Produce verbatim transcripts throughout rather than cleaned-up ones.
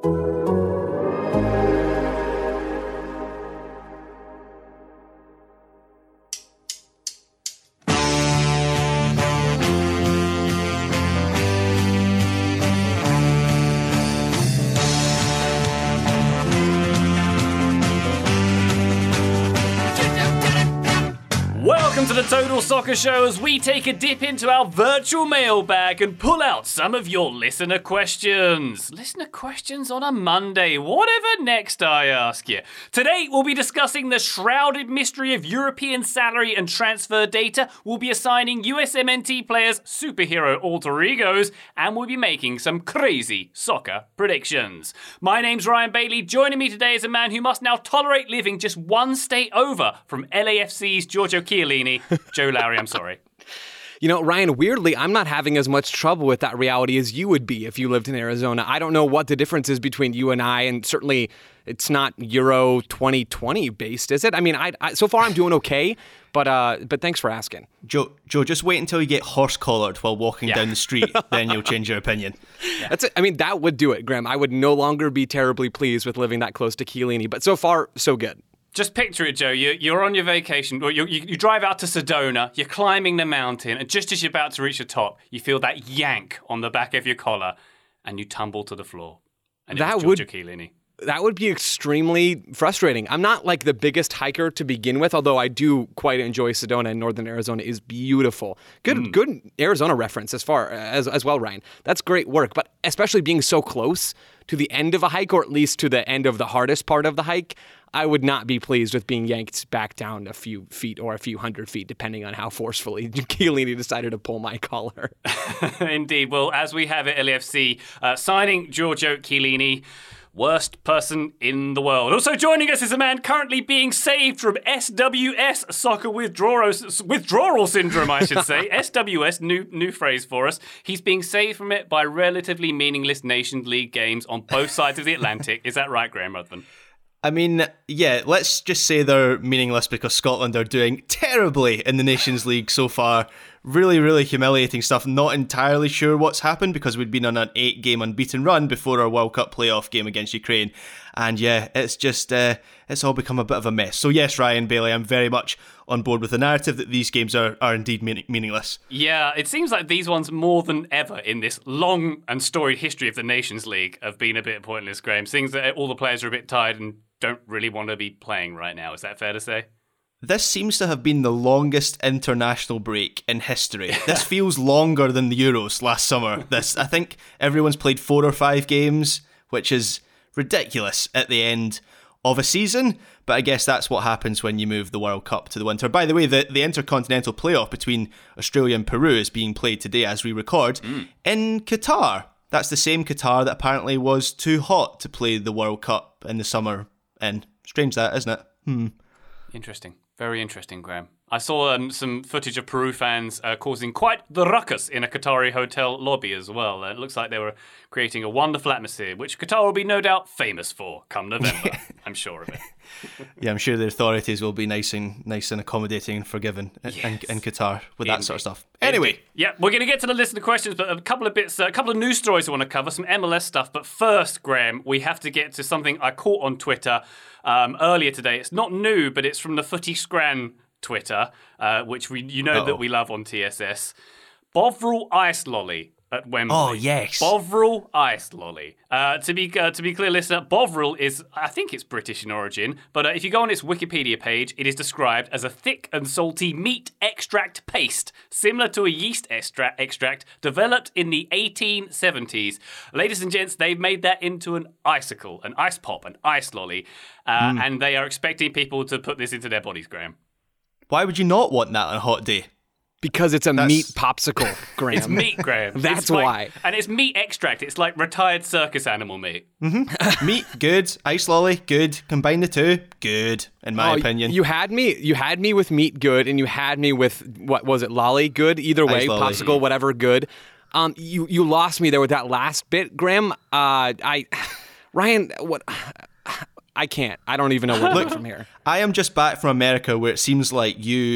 Welcome to the Total Soccer Show as we take a dip into our virtual mailbag and pull out some of your listener questions. Listener questions on a Monday. Whatever next, I ask you. Today, we'll be discussing the shrouded mystery of European salary and transfer data. We'll be assigning U S M N T players superhero alter egos, and we'll be making some crazy soccer predictions. My name's Ryan Bailey. Joining me today is a man who must now tolerate living just one state over from L A F C's Giorgio Chiellini. Joe Lowry, I'm sorry. You know, Ryan, weirdly, I'm not having as much trouble with that reality as you would be if you lived in Arizona. I don't know what the difference is between you and I, and certainly it's not Euro twenty twenty based, is it? I mean, I, I so far I'm doing okay, but uh, but thanks for asking. Joe, Joe, just wait until you get horse-collared while walking Yeah. down the street, then you'll change your opinion. Yeah. That's it. I mean, that would do it, Graham. I would no longer be terribly pleased with living that close to Chiellini, but so far, so good. Just picture it, Joe. You, you're on your vacation, or you, you, you drive out to Sedona, you're climbing the mountain, and just as you're about to reach the top, you feel that yank on the back of your collar, and you tumble to the floor. And That it was would- Giorgio Chiellini. That would be extremely frustrating. I'm not like the biggest hiker to begin with, although I do quite enjoy Sedona, and northern Arizona is beautiful. Good mm. good Arizona reference as far as as well, Ryan. That's great work, but especially being so close to the end of a hike, or at least to the end of the hardest part of the hike, I would not be pleased with being yanked back down a few feet or a few hundred feet, depending on how forcefully Chiellini decided to pull my collar. Indeed. Well, as we have at L A F C, uh, signing Giorgio Chiellini, worst person in the world. Also joining us is a man currently being saved from S W S, soccer withdrawal, withdrawal syndrome, I should say. S W S, new new phrase for us. He's being saved from it by relatively meaningless Nations League games on both sides of the Atlantic. Is that right, Graham Ruthven? I mean, yeah, let's just say they're meaningless because Scotland are doing terribly in the Nations League so far. Really, really humiliating stuff. Not entirely sure what's happened because we'd been on an eight-game unbeaten run before our World Cup playoff game against Ukraine. And yeah, it's just, uh, it's all become a bit of a mess. So yes, Ryan Bailey, I'm very much on board with the narrative that these games are, are indeed mean- meaningless. Yeah, it seems like these ones more than ever in this long and storied history of the Nations League have been a bit pointless, Graham. Seems that all the players are a bit tired and don't really want to be playing right now. Is that fair to say? This seems to have been the longest international break in history. This feels longer than the Euros last summer. This, I think everyone's played four or five games, which is ridiculous at the end of a season. But I guess that's what happens when you move the World Cup to the winter. By the way, the, the Intercontinental Playoff between Australia and Peru is being played today as we record mm. in Qatar. That's the same Qatar that apparently was too hot to play the World Cup in the summer. And strange that, isn't it? Hmm. Interesting. Very interesting, Graham. I saw um, some footage of Peru fans uh, causing quite the ruckus in a Qatari hotel lobby as well. Uh, it looks like they were creating a wonderful atmosphere, which Qatar will be no doubt famous for come November. I'm sure of it. Yeah, I'm sure the authorities will be nice and nice and accommodating and forgiving in, Yes. in, in Qatar with that Indeed. sort of stuff. Anyway. Indeed. Yeah, we're going to get to the list of questions, but a couple of bits, uh, a couple of news stories I want to cover, some M L S stuff. But first, Graham, we have to get to something I caught on Twitter um, earlier today. It's not new, but it's from the Footy Scran Twitter, uh, which we you know Uh-oh. that we love on T S S. Bovril Ice Lolly at Wembley. Oh, yes. Bovril Ice Lolly. Uh, to be uh, to be clear, listener, Bovril is, I think it's British in origin, but uh, if you go on its Wikipedia page, it is described as a thick and salty meat extract paste, similar to a yeast extra- extract developed in the eighteen seventies. Ladies and gents, they've made that into an icicle, an ice pop, an ice lolly, uh, mm. and they are expecting people to put this into their bodies, Graham. Why would you not want that on a hot day? Because it's a That's... meat popsicle, Graham. It's meat, Graham. That's It's like, why. And it's meat extract. It's like retired circus animal meat. Mm-hmm. Meat, good. Ice lolly, good. Combine the two, good, in my oh, opinion. You had me You had me with meat, good, and you had me with, what was it, lolly, good? Either way, Ice lolly. popsicle, whatever, good. Um, you, you lost me there with that last bit, Graham. Uh, I... Ryan, what... I can't. I don't even know where to Look, go from here. I am just back from America where it seems like you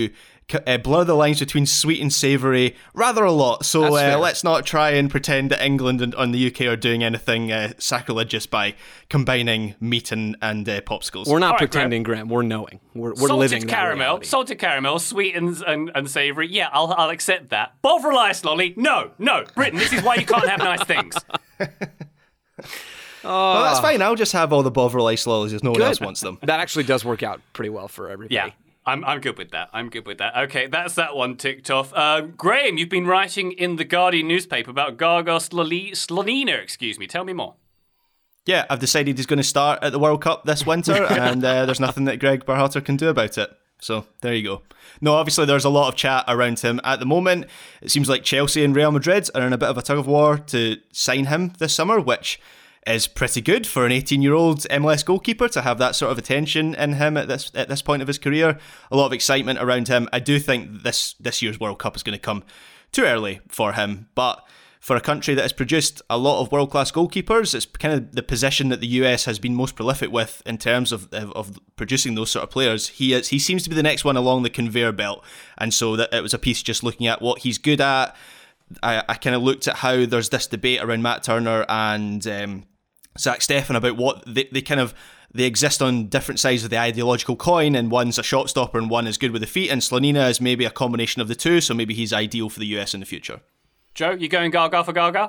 uh, blur the lines between sweet and savoury rather a lot. So uh, let's not try and pretend that England and, and the U K are doing anything uh, sacrilegious by combining meat and, and uh, popsicles. We're not right, pretending, Graham. We're knowing. We're, we're salted living that caramel, reality. salted caramel, sweet and, and, and savoury. Yeah, I'll I'll accept that. Bovril ice lolly, no, no. Britain, this is why you can't have nice things. Well, that's fine. I'll just have all the Bovril ice lollies if no one Good. else wants them. That actually does work out pretty well for everybody. Yeah. I'm I'm good with that. I'm good with that. Okay, that's that one ticked off. Uh, Graham, you've been writing in the Guardian newspaper about Gargos Slonina, excuse me. Tell me more. Yeah, I've decided he's going to start at the World Cup this winter, and uh, there's nothing that Greg Berhalter can do about it. So there you go. No, obviously there's a lot of chat around him at the moment. It seems like Chelsea and Real Madrid are in a bit of a tug of war to sign him this summer, which is pretty good for an eighteen-year-old M L S goalkeeper to have that sort of attention in him at this at this point of his career. A lot of excitement around him. I do think this this year's World Cup is going to come too early for him, but for a country that has produced a lot of world-class goalkeepers, it's kind of the position that the U S has been most prolific with in terms of of, of producing those sort of players. He is, he seems to be the next one along the conveyor belt, and so that it was a piece just looking at what he's good at. I, I kind of looked at how there's this debate around Matt Turner and um, Zach Steffen about what they, they kind of they exist on different sides of the ideological coin, and one's a shot stopper and one is good with the feet, and Slonina is maybe a combination of the two, so maybe he's ideal for the U S in the future. Joe, you going Gaga for Gaga?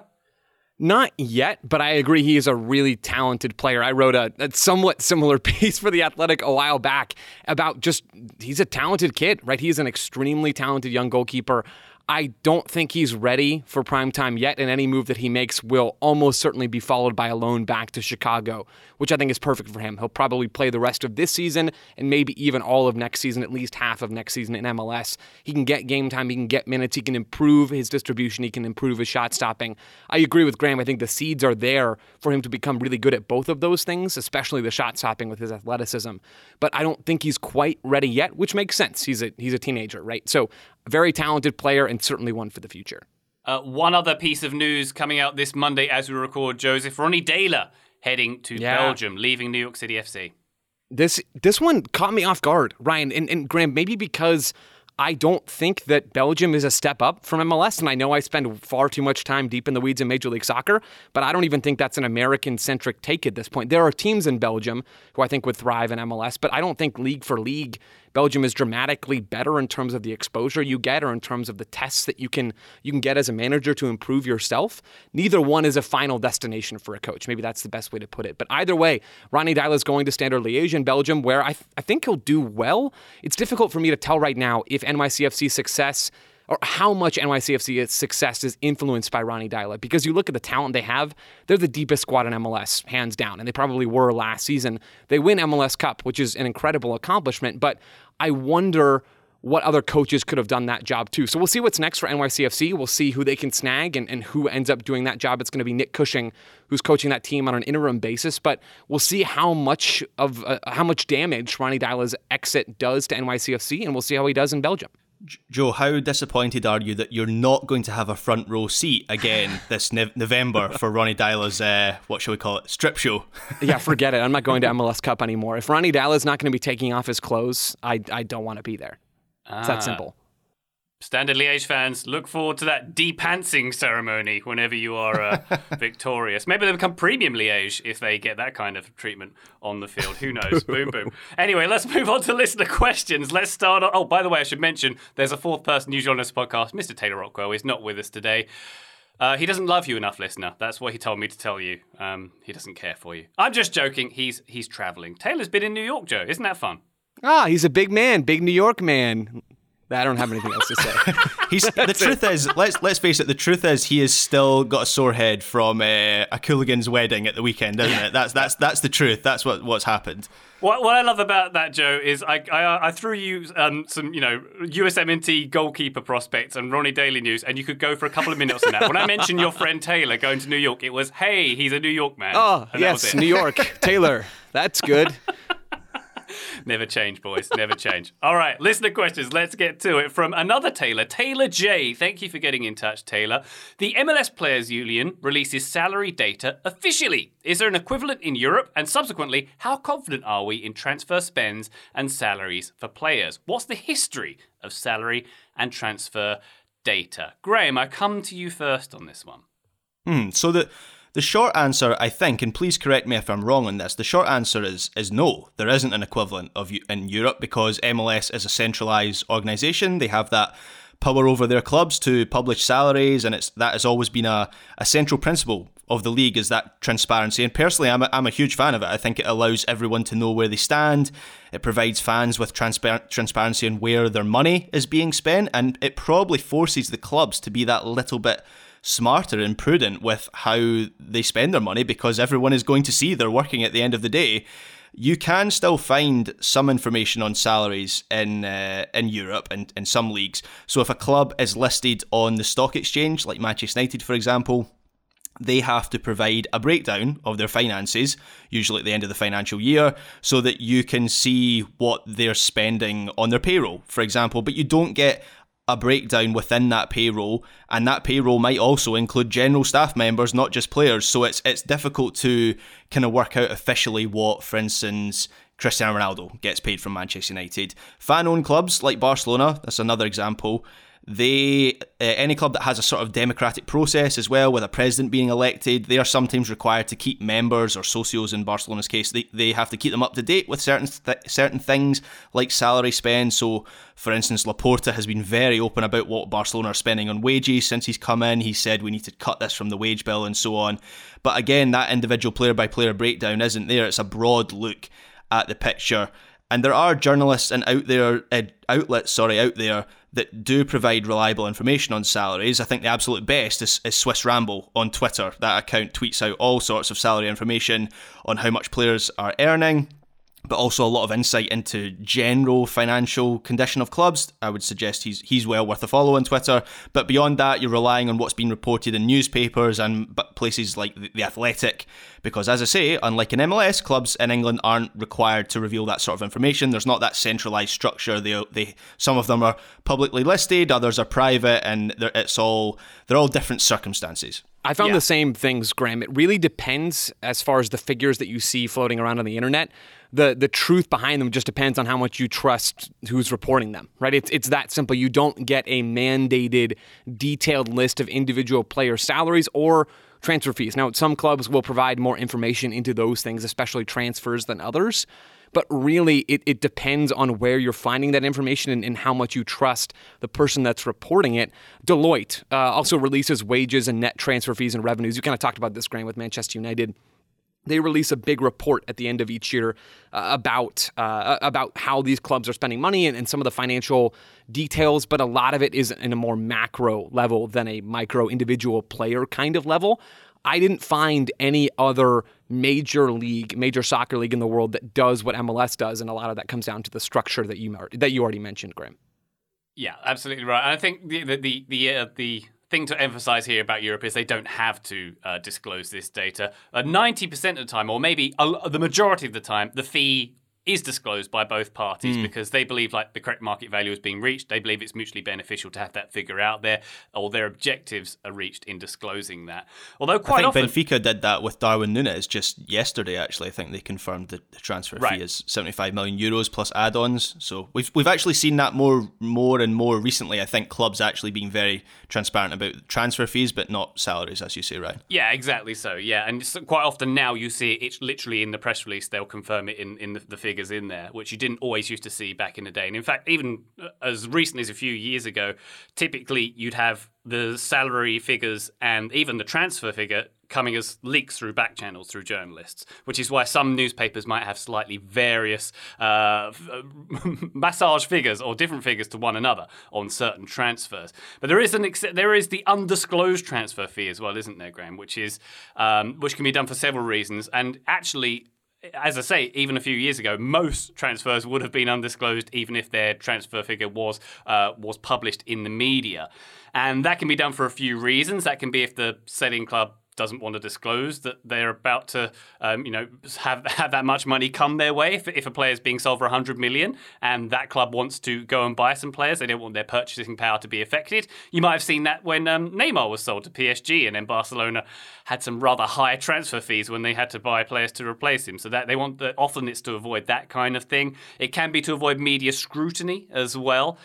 Not yet, but I agree he is a really talented player. I wrote a, a somewhat similar piece for The Athletic a while back about just, he's a talented kid, right? He's an extremely talented young goalkeeper. I don't think he's ready for prime time yet, and any move that he makes will almost certainly be followed by a loan back to Chicago, which I think is perfect for him. He'll probably play the rest of this season and maybe even all of next season, at least half of next season in M L S. He can get game time, he can get minutes, he can improve his distribution, he can improve his shot stopping. I agree with Graham. I think the seeds are there for him to become really good at both of those things, especially the shot stopping with his athleticism. But I don't think he's quite ready yet, which makes sense. He's a he's a teenager, right? So a very talented player and certainly one for the future. Uh, one other piece of news coming out this Monday as we record, Joseph. Ronny Deila heading to Yeah. Belgium, leaving New York City F C. This this one caught me off guard, Ryan. And, and Graham, maybe because I don't think that Belgium is a step up from M L S, and I know I spend far too much time deep in the weeds in Major League Soccer, but I don't even think that's an American-centric take at this point. There are teams in Belgium who I think would thrive in M L S, but I don't think league for league Belgium is dramatically better in terms of the exposure you get or in terms of the tests that you can you can get as a manager to improve yourself. Neither one is a final destination for a coach. Maybe that's the best way to put it. But either way, Ronny Deila is going to Standard Liège in Belgium, where I, th- I think he'll do well. It's difficult for me to tell right now if N Y C F C's success or how much N Y C F C's success is influenced by Ronny Deila. Because you look at the talent they have, they're the deepest squad in M L S, hands down, and they probably were last season. They win M L S Cup, which is an incredible accomplishment, but I wonder what other coaches could have done that job too. So we'll see what's next for N Y C F C. We'll see who they can snag and, and who ends up doing that job. It's going to be Nick Cushing, who's coaching that team on an interim basis, but we'll see how much of uh, how much damage Ronny Deila's exit does to N Y C F C, and we'll see how he does in Belgium. Joe, how disappointed are you that you're not going to have a front row seat again this ne- November for Ronny Deila's, uh, what shall we call it, strip show? Yeah, forget it. I'm not going to M L S Cup anymore. If Ronny Deila's not going to be taking off his clothes, I, I don't want to be there. It's that simple. Standard Liège fans, look forward to that de-pantsing ceremony whenever you are uh, victorious. Maybe they'll become premium Liège if they get that kind of treatment on the field. Who knows? Boom, boom. Anyway, let's move on to listener questions. Let's start on... Oh, by the way, I should mention, there's a fourth person usually on this podcast. Mister Taylor Rockwell is not with us today. Uh, he doesn't love you enough, listener. That's what he told me to tell you. Um, he doesn't care for you. I'm just joking. He's he's traveling. Taylor's been in New York, Joe. Isn't that fun? Ah, he's a big man, big New York man. I don't have anything else to say. He's the truth is, let's let's face it. The truth is, he has still got a sore head from uh, a Cooligan's wedding at the weekend, isn't it? That's that's that's the truth. That's what what's happened. What what I love about that, Joe, is I I, I threw you um, some you know U S M N T goalkeeper prospects and Ronny Deila news, and you could go for a couple of minutes on that. When I mentioned your friend Taylor going to New York, it was hey, he's a New York man. Oh and that was yes, it. New York, Taylor. That's good. Never change, boys. Never change. All right, listener questions. Let's get to it. From another Taylor, Taylor J. Thank you for getting in touch, Taylor. The M L S Players Union releases salary data officially. Is there an equivalent in Europe? And subsequently, how confident are we in transfer spends and salaries for players? What's the history of salary and transfer data? Graham, I come to you first on this one. Hmm, so the the short answer, I think, and please correct me if I'm wrong on this, the short answer is is no. There isn't an equivalent of in Europe because M L S is a centralised organisation. They have that power over their clubs to publish salaries, and it's that has always been a, a central principle of the league, is that transparency. And personally, I'm a, I'm a huge fan of it. I think it allows everyone to know where they stand. It provides fans with transpa- transparency on where their money is being spent, and it probably forces the clubs to be that little bit smarter and prudent with how they spend their money, because everyone is going to see they're working at the end of the day. You can still find some information on salaries in uh, in Europe and in some leagues. So if a club is listed on the stock exchange, like Manchester United, for example, they have to provide a breakdown of their finances, usually at the end of the financial year, so that you can see what they're spending on their payroll, for example. But you don't get a breakdown within that payroll, and that payroll might also include general staff members, not just players. So it's it's difficult to kind of work out officially what, for instance, Cristiano Ronaldo gets paid from Manchester United. Fan-owned clubs like Barcelona, that's another example. They uh, any club that has a sort of democratic process as well, with a president being elected, they are sometimes required to keep members, or socios in Barcelona's case, they, they have to keep them up to date with certain th- certain things like salary spend. So, for instance, Laporta has been very open about what Barcelona are spending on wages since he's come in. He said we need to cut this from the wage bill and so on. But again, that individual player-by-player breakdown isn't there. It's a broad look at the picture. And there are journalists and out there uh, outlets, sorry, out there that do provide reliable information on salaries. I think the absolute best is, is Swiss Ramble on Twitter. That account tweets out all sorts of salary information on how much players are earning, but also a lot of insight into general financial condition of clubs. I would suggest he's he's well worth a follow on Twitter. But beyond that, you're relying on what's been reported in newspapers and places like The Athletic, because as I say, unlike in M L S, clubs in England aren't required to reveal that sort of information. There's not that centralised structure. They they some of them are publicly listed, others are private, and it's all they're all different circumstances. I found Yeah. the same things, Graham. It really depends as far as the figures that you see floating around on the internet. The the truth behind them just depends on how much you trust who's reporting them, right? It's it's that simple. You don't get a mandated, detailed list of individual player salaries or transfer fees. Now, some clubs will provide more information into those things, especially transfers, than others. But really, it, it depends on where you're finding that information and, and how much you trust the person that's reporting it. Deloitte uh, also releases wages and net transfer fees and revenues. You kind of talked about this, Graham, with Manchester United. They release a big report at the end of each year uh, about uh, about how these clubs are spending money and, and some of the financial details, but a lot of it is in a more macro level than a micro individual player kind of level. I didn't find any other major league, major soccer league in the world that does what M L S does, and a lot of that comes down to the structure that you that you already mentioned, Graham. Yeah, absolutely right. And I think the the the the, uh, the thing to emphasize here about Europe is they don't have to uh, disclose this data. Uh, ninety percent of the time, or maybe a, the majority of the time, the fee is disclosed by both parties mm. because they believe like the correct market value is being reached. They believe it's mutually beneficial to have that figure out there, or their objectives are reached in disclosing that. Although quite I think often, Benfica did that with Darwin Núñez just yesterday. Actually, I think they confirmed the, the transfer right. fee is seventy-five million euros plus add-ons. So we've we've actually seen that more more and more recently. I think clubs actually being very transparent about transfer fees, but not salaries, as you say, Ryan. Yeah, exactly so. Yeah, and so quite often now you see it, it's literally in the press release. They'll confirm it in in the, the figures in there, which you didn't always used to see back in the day. And in fact, even as recently as a few years ago, typically you'd have the salary figures and even the transfer figure coming as leaks through back channels through journalists, which is why some newspapers might have slightly various uh, massage figures or different figures to one another on certain transfers. But there is an ex- there is the undisclosed transfer fee as well, isn't there, Graham? Which is um, which can be done for several reasons, and actually, as I say, even a few years ago, most transfers would have been undisclosed, even if their transfer figure was uh, was published in the media. And that can be done for a few reasons. That can be if the selling club doesn't want to disclose that they're about to, um, you know, have have that much money come their way. If, if a player is being sold for one hundred million and that club wants to go and buy some players, they don't want their purchasing power to be affected. You might have seen that when um, Neymar was sold to P S G, and then Barcelona had some rather high transfer fees when they had to buy players to replace him. So that they want the, often it's to avoid that kind of thing. It can be to avoid media scrutiny as well.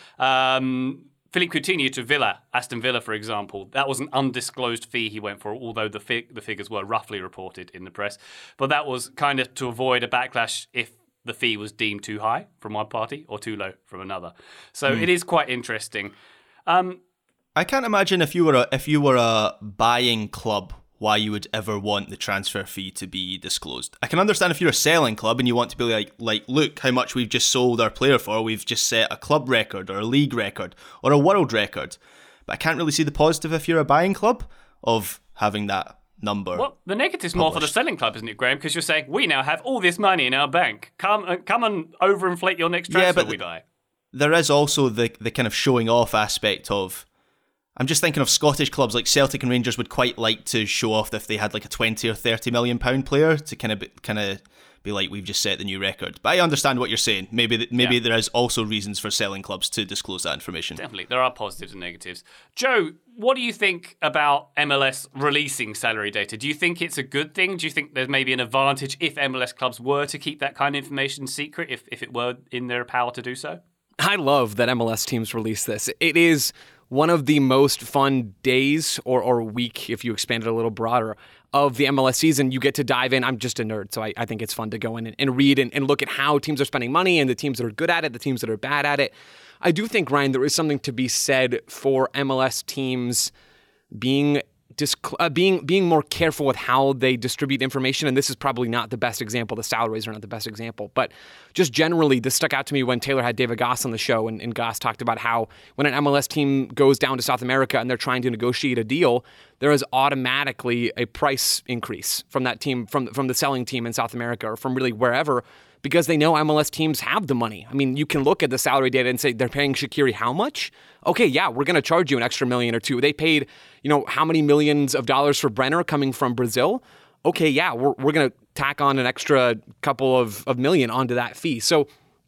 Um, Philippe Coutinho to Villa, Aston Villa, for example, that was an undisclosed fee he went for, although the fig- the figures were roughly reported in the press. But that was kind of to avoid a backlash if the fee was deemed too high from one party or too low from another. So mm. it is quite interesting. Um, I can't imagine if you were a, if you were a buying club, why you would ever want the transfer fee to be disclosed. I can understand if you're a selling club and you want to be like, like, look how much we've just sold our player for. We've just set a club record or a league record or a world record. But I can't really see the positive if you're a buying club of having that number. Well, the negative's more for the selling club, isn't it, Graham? Because you're saying, we now have all this money in our bank. Come, uh, come and overinflate your next transfer yeah, but we buy. There is also the the kind of showing off aspect of, I'm just thinking of Scottish clubs like Celtic and Rangers would quite like to show off if they had like a twenty or thirty million pound player to kind of be, kind of be like, we've just set the new record. But I understand what you're saying. Maybe maybe yeah. there is also reasons for selling clubs to disclose that information. Definitely, there are positives and negatives. Joe, what do you think about M L S releasing salary data? Do you think it's a good thing? Do you think there's maybe an advantage if M L S clubs were to keep that kind of information secret, if if it were in their power to do so? I love that M L S teams release this. It is one of the most fun days or, or week, if you expand it a little broader, of the M L S season. You get to dive in. I'm just a nerd, so I, I think it's fun to go in and, and read and, and look at how teams are spending money and the teams that are good at it, the teams that are bad at it. I do think, Ryan, there is something to be said for M L S teams being Disc- uh, being being more careful with how they distribute information, and this is probably not the best example. The salaries are not the best example, but just generally, this stuck out to me when Taylor had David Goss on the show, and, and Goss talked about how when an M L S team goes down to South America and they're trying to negotiate a deal, there is automatically a price increase from that team, from from the selling team in South America or from really wherever, because they know M L S teams have the money. I mean, you can look at the salary data and say they're paying Shaqiri how much? Okay, yeah, we're going to charge you an extra million or two. They paid, you know, how many millions of dollars for Brenner coming from Brazil? Okay, yeah, we're we're going to tack on an extra couple of, of million onto that fee. So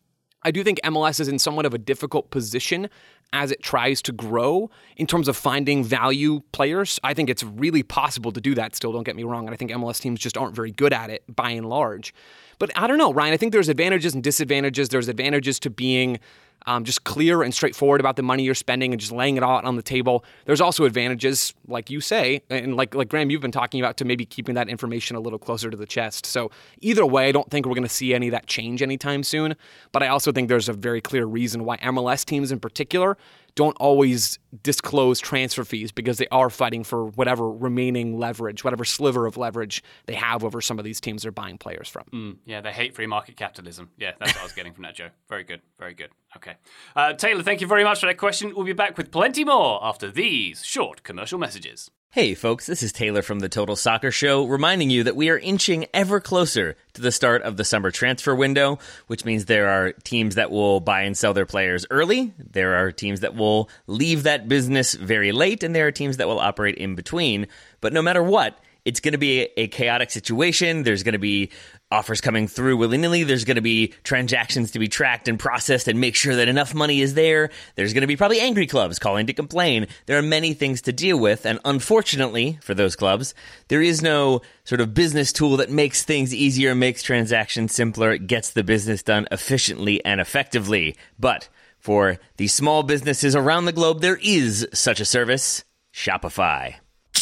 I do think M L S is in somewhat of a difficult position as it tries to grow in terms of finding value players. I think it's really possible to do that still, don't get me wrong. And I think M L S teams just aren't very good at it by and large. But I don't know, Ryan, I think there's advantages and disadvantages. There's advantages to being um, just clear and straightforward about the money you're spending and just laying it all out on the table. There's also advantages, like you say, and like like Graham, you've been talking about, to maybe keeping that information a little closer to the chest. So either way, I don't think we're going to see any of that change anytime soon. But I also think there's a very clear reason why M L S teams in particular don't always disclose transfer fees, because they are fighting for whatever remaining leverage, whatever sliver of leverage they have over some of these teams they're buying players from. Mm, yeah, they hate free market capitalism. Yeah, that's what I was getting from that, Joe. Very good, very good. Okay. Uh, Taylor, thank you very much for that question. We'll be back with plenty more after these short commercial messages. Hey folks, this is Taylor from the Total Soccer Show, reminding you that we are inching ever closer to the start of the summer transfer window, which means there are teams that will buy and sell their players early, there are teams that will leave that business very late, and there are teams that will operate in between. But no matter what, it's going to be a chaotic situation. There's going to be offers coming through willy-nilly. There's going to be transactions to be tracked and processed and make sure that enough money is there. There's going to be probably angry clubs calling to complain. There are many things to deal with, and unfortunately for those clubs, there is no sort of business tool that makes things easier, makes transactions simpler, gets the business done efficiently and effectively. But for the small businesses around the globe, there is such a service, Shopify.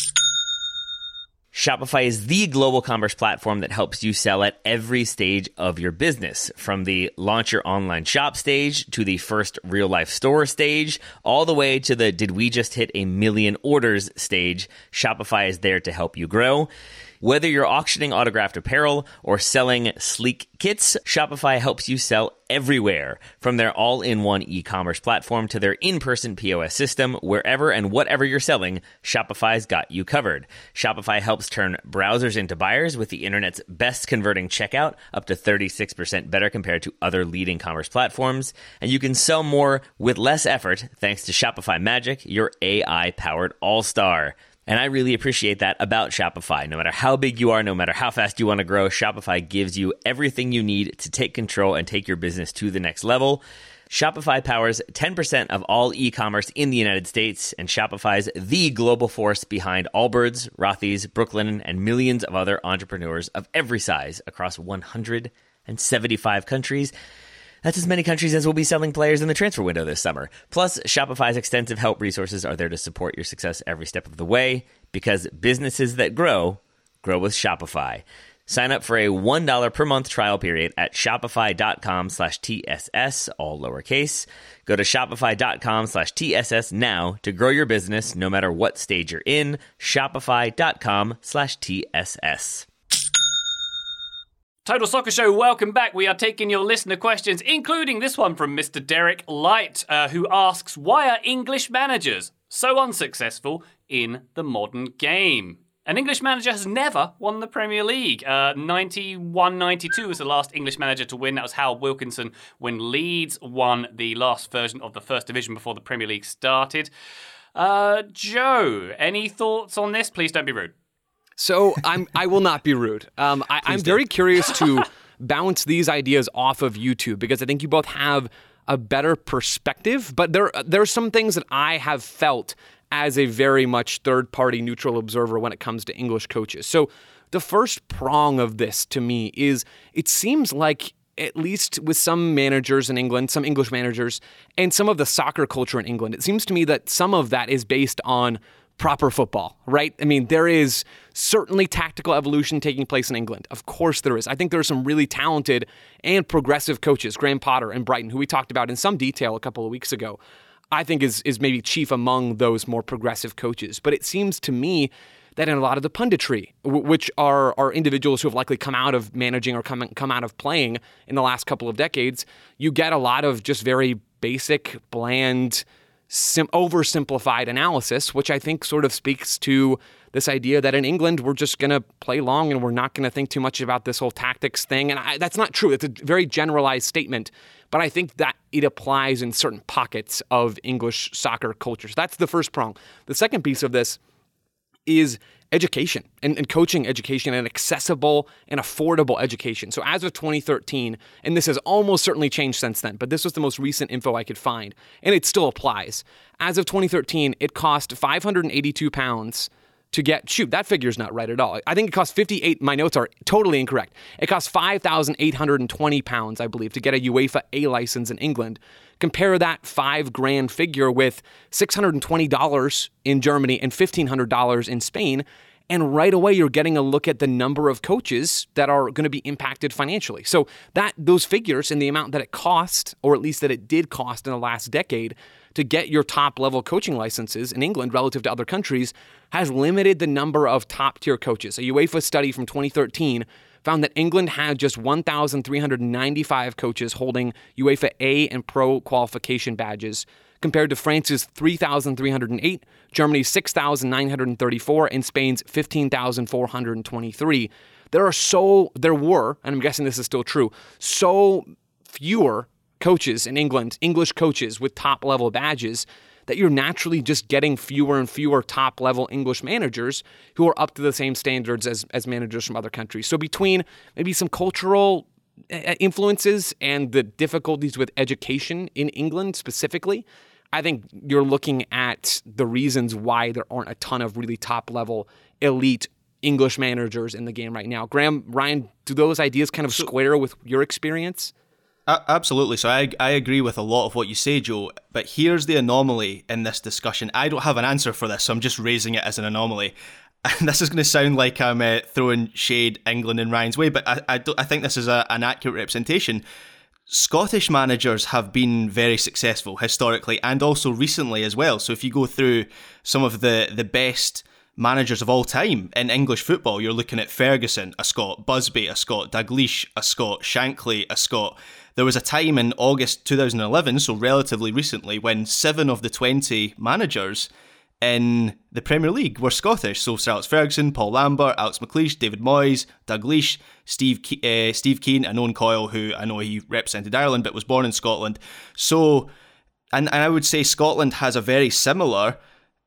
Shopify is the global commerce platform that helps you sell at every stage of your business, from the launch your online shop stage to the first real-life store stage, all the way to the did we just hit a million orders stage. Shopify is there to help you grow. Whether you're auctioning autographed apparel or selling sleek kits, Shopify helps you sell everywhere. From their all-in-one e-commerce platform to their in-person P O S system, wherever and whatever you're selling, Shopify's got you covered. Shopify helps turn browsers into buyers with the internet's best converting checkout, up to thirty-six percent better compared to other leading commerce platforms. And you can sell more with less effort thanks to Shopify Magic, your A I-powered all-star. And I really appreciate that about Shopify. No matter how big you are, no matter how fast you want to grow, Shopify gives you everything you need to take control and take your business to the next level. Shopify powers ten percent of all e-commerce in the United States, and Shopify's the global force behind Allbirds, Rothy's, Brooklinen, and millions of other entrepreneurs of every size across one hundred seventy-five countries. That's as many countries as will be selling players in the transfer window this summer. Plus, Shopify's extensive help resources are there to support your success every step of the way, because businesses that grow, grow with Shopify. Sign up for a one dollar per month trial period at shopify.com slash TSS, all lowercase. Go to shopify.com slash TSS now to grow your business no matter what stage you're in. Shopify.com slash TSS. Total Soccer Show, welcome back. We are taking your listener questions, including this one from Mister Derek Light, uh, who asks, why are English managers so unsuccessful in the modern game? An English manager has never won the Premier League. Uh, ninety-one ninety-two was the last English manager to win. That was Howard Wilkinson when Leeds won the last version of the First Division before the Premier League started. Uh, Joe, any thoughts on this? Please don't be rude. So I'm I will not be rude. Um, I, I'm very curious to bounce these ideas off of YouTube, because I think you both have a better perspective. But there there are some things that I have felt as a very much third-party neutral observer when it comes to English coaches. So the first prong of this to me is it seems like, at least with some managers in England, some English managers, and some of the soccer culture in England, it seems to me that some of that is based on proper football, right? I mean, there is certainly tactical evolution taking place in England. Of course there is. I think there are some really talented and progressive coaches, Graham Potter and Brighton, who we talked about in some detail a couple of weeks ago, I think is is maybe chief among those more progressive coaches. But it seems to me that in a lot of the punditry, w- which are, are individuals who have likely come out of managing or come, come out of playing in the last couple of decades, you get a lot of just very basic, bland, sim- oversimplified analysis, which I think sort of speaks to this idea that in England, we're just going to play long and we're not going to think too much about this whole tactics thing. And I, that's not true. It's a very generalized statement, but I think that it applies in certain pockets of English soccer culture. So that's the first prong. The second piece of this is education and, and coaching education, and accessible and affordable education. So as of twenty thirteen, and this has almost certainly changed since then, but this was the most recent info I could find, and it still applies. As of twenty thirteen, it cost five hundred eighty-two pounds to get, shoot, that figure's not right at all. I think it cost fifty-eight, my notes are totally incorrect. It cost five thousand eight hundred twenty pounds, I believe, to get a UEFA A license in England. Compare that five grand figure with six hundred twenty dollars in Germany and fifteen hundred dollars in Spain. And right away, you're getting a look at the number of coaches that are going to be impacted financially. So that those figures and the amount that it cost, or at least that it did cost in the last decade, to get your top-level coaching licenses in England relative to other countries, has limited the number of top-tier coaches. A UEFA study from twenty thirteen found that England had just one thousand three hundred ninety-five coaches holding UEFA A and Pro qualification badges, compared to France's three thousand three hundred eight, Germany's six thousand nine hundred thirty-four, and Spain's fifteen thousand four hundred twenty-three. There are so, there were, and I'm guessing this is still true, so fewer coaches in England, English coaches with top-level badges, that you're naturally just getting fewer and fewer top-level English managers who are up to the same standards as, as managers from other countries. So between maybe some cultural influences and the difficulties with education in England specifically, I think you're looking at the reasons why there aren't a ton of really top-level elite English managers in the game right now. Graham, Ryan, do those ideas kind of square with your experience? Uh, absolutely. So I I agree with a lot of what you say, Joe. But here's the anomaly in this discussion. I don't have an answer for this, so I'm just raising it as an anomaly. And this is going to sound like I'm uh, throwing shade England in Ryan's way, but I I, don't, I think this is a, an accurate representation. Scottish managers have been very successful historically and also recently as well. So if you go through some of the, the best managers of all time in English football, you're looking at Ferguson, a Scot, Busby, a Scot, Dalglish, a Scot, Shankly, a Scot. There was a time in August twenty eleven, so relatively recently, when seven of the twenty managers in the Premier League were Scottish. So Sir Alex Ferguson, Paul Lambert, Alex McLeish, David Moyes, Dalglish, Steve Ke- uh, Steve Keane, and Owen Coyle, who I know he represented Ireland but was born in Scotland. So, and, and I would say Scotland has a very similar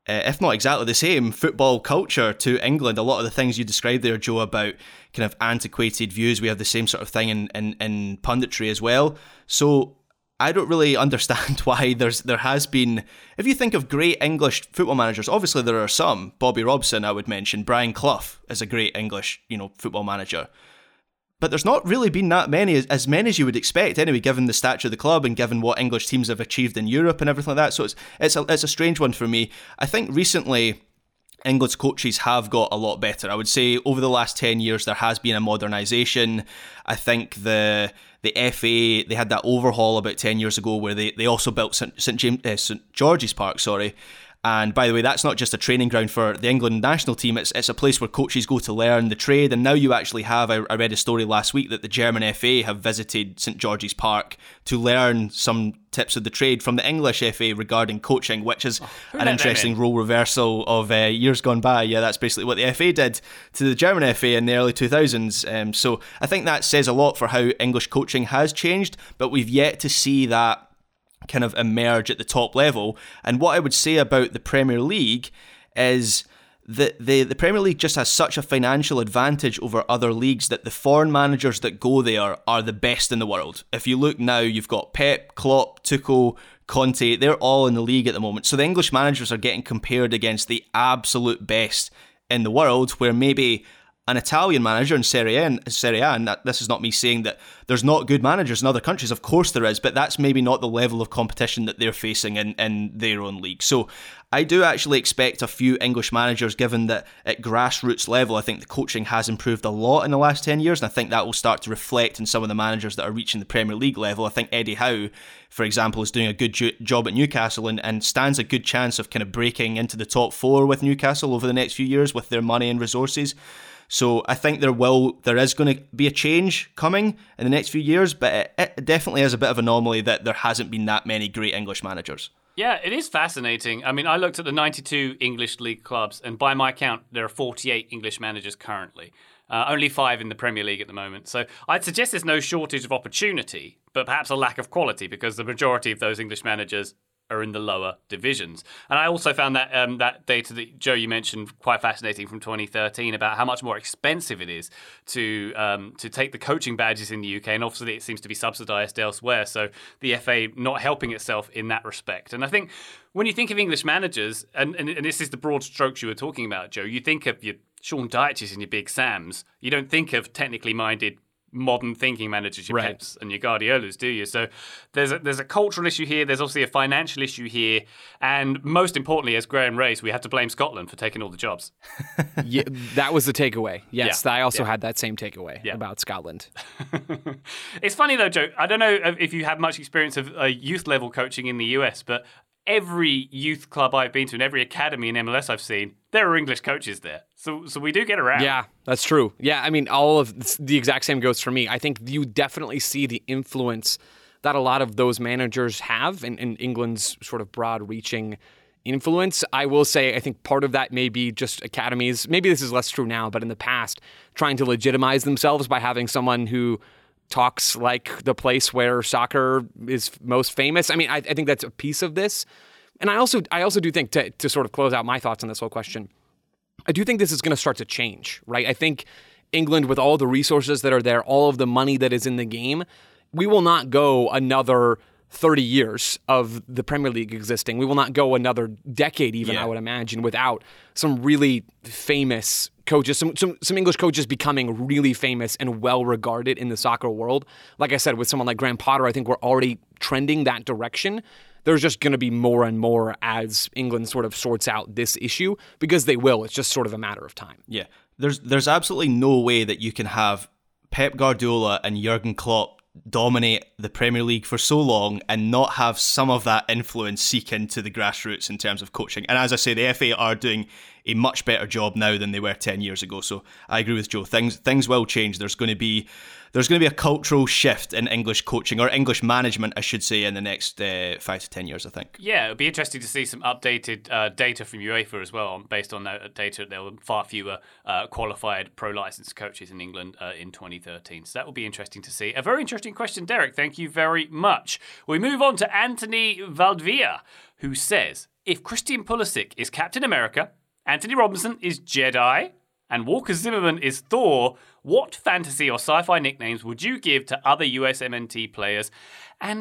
uh, if not exactly the same, football culture to England. A lot of the things you described there, Joe, about kind of antiquated views, we have the same sort of thing in, in, in punditry as well. So I don't really understand why there's there has been, if you think of great English football managers, obviously there are some. Bobby Robson, I would mention. Brian Clough is a great English, you know, football manager. But there's not really been that many, as many as you would expect anyway, given the stature of the club and given what English teams have achieved in Europe and everything like that. So it's it's a, it's a strange one for me. I think recently England's coaches have got a lot better. I would say over the last ten years there has been a modernisation. I think the the F A, they had that overhaul about ten years ago where they, they also built St James uh, St George's Park, sorry. And by the way, that's not just a training ground for the England national team, it's it's a place where coaches go to learn the trade. And now you actually have, I, I read a story last week that the German F A have visited St George's Park to learn some tips of the trade from the English F A regarding coaching, which is oh, an interesting in? role reversal of uh, years gone by. Yeah, that's basically what the F A did to the German F A in the early two thousands. Um, so I think that says a lot for how English coaching has changed, but we've yet to see that kind of emerge at the top level. And what I would say about the Premier League is that the, the Premier League just has such a financial advantage over other leagues that the foreign managers that go there are the best in the world. If you look now, you've got Pep, Klopp, Tuchel, Conte, they're all in the league at the moment. So the English managers are getting compared against the absolute best in the world, where maybe an Italian manager in Serie A, Serie A, and that, this is not me saying that there's not good managers in other countries, of course there is, but that's maybe not the level of competition that they're facing in, in their own league. So I do actually expect a few English managers, given that at grassroots level, I think the coaching has improved a lot in the last ten years, and I think that will start to reflect in some of the managers that are reaching the Premier League level. I think Eddie Howe, for example, is doing a good jo- job at Newcastle and, and stands a good chance of kind of breaking into the top four with Newcastle over the next few years with their money and resources. So I think there will, there is going to be a change coming in the next few years, but it, it definitely is a bit of an anomaly that there hasn't been that many great English managers. Yeah, it is fascinating. I mean, I looked at the ninety-two English League clubs, and by my count, there are forty-eight English managers currently. Uh, only five in the Premier League at the moment. So I'd suggest there's no shortage of opportunity, but perhaps a lack of quality, because the majority of those English managers are in the lower divisions. And I also found that um, that data that, Joe, you mentioned quite fascinating from twenty thirteen about how much more expensive it is to um, to take the coaching badges in the U K, and obviously it seems to be subsidised elsewhere, so the F A not helping itself in that respect. And I think when you think of English managers, and, and, and this is the broad strokes you were talking about, Joe, you think of your Sean Dyches and your Big Sams. You don't think of technically minded modern thinking managers, your right. Peps and your Guardiolas, do you? So there's a, there's a cultural issue here. There's obviously a financial issue here. And most importantly, as Graham raised, we have to blame Scotland for taking all the jobs. Yeah, that was the takeaway. Yes, Yeah. I also Yeah. had that same takeaway Yeah. about Scotland. It's funny though, Joe. I don't know if you have much experience of uh, youth level coaching in the U S, but every youth club I've been to and every academy in M L S I've seen, there are English coaches there. So so we do get around. Yeah, that's true. Yeah, I mean, all of the exact same goes for me. I think you definitely see the influence that a lot of those managers have in, in England's sort of broad-reaching influence. I will say, I think part of that may be just academies. Maybe this is less true now, but in the past, trying to legitimize themselves by having someone who talks like the place where soccer is most famous. I mean, I, I think that's a piece of this. And I also I also do think, to, to sort of close out my thoughts on this whole question, I do think this is going to start to change, right? I think England, with all the resources that are there, all of the money that is in the game, we will not go another thirty years of the Premier League existing. We will not go another decade even, Yeah. I would imagine, without some really famous coaches, some, some some English coaches becoming really famous and well-regarded in the soccer world. Like I said, with someone like Graham Potter, I think we're already trending that direction. There's just going to be more and more as England sort of sorts out this issue, because they will. It's just sort of a matter of time. Yeah, there's there's absolutely no way that you can have Pep Guardiola and Jurgen Klopp dominate the Premier League for so long and not have some of that influence seek into the grassroots in terms of coaching. And as I say, the F A are doing a much better job now than they were ten years ago. So I agree with Joe. Things things will change. There's going to be there's going to be a cultural shift in English coaching, or English management, I should say, in the next uh, five to ten years, I think. Yeah, it'll be interesting to see some updated uh, data from UEFA as well. Based on that data, there were far fewer uh, qualified pro-licensed coaches in England uh, in twenty thirteen. So that will be interesting to see. A very interesting question, Derek. Thank you very much. We move on to Anthony Valdvia, who says, If Christian Pulisic is Captain America, Anthony Robinson is Jedi, and Walker Zimmerman is Thor, what fantasy or sci-fi nicknames would you give to other U S M N T players, and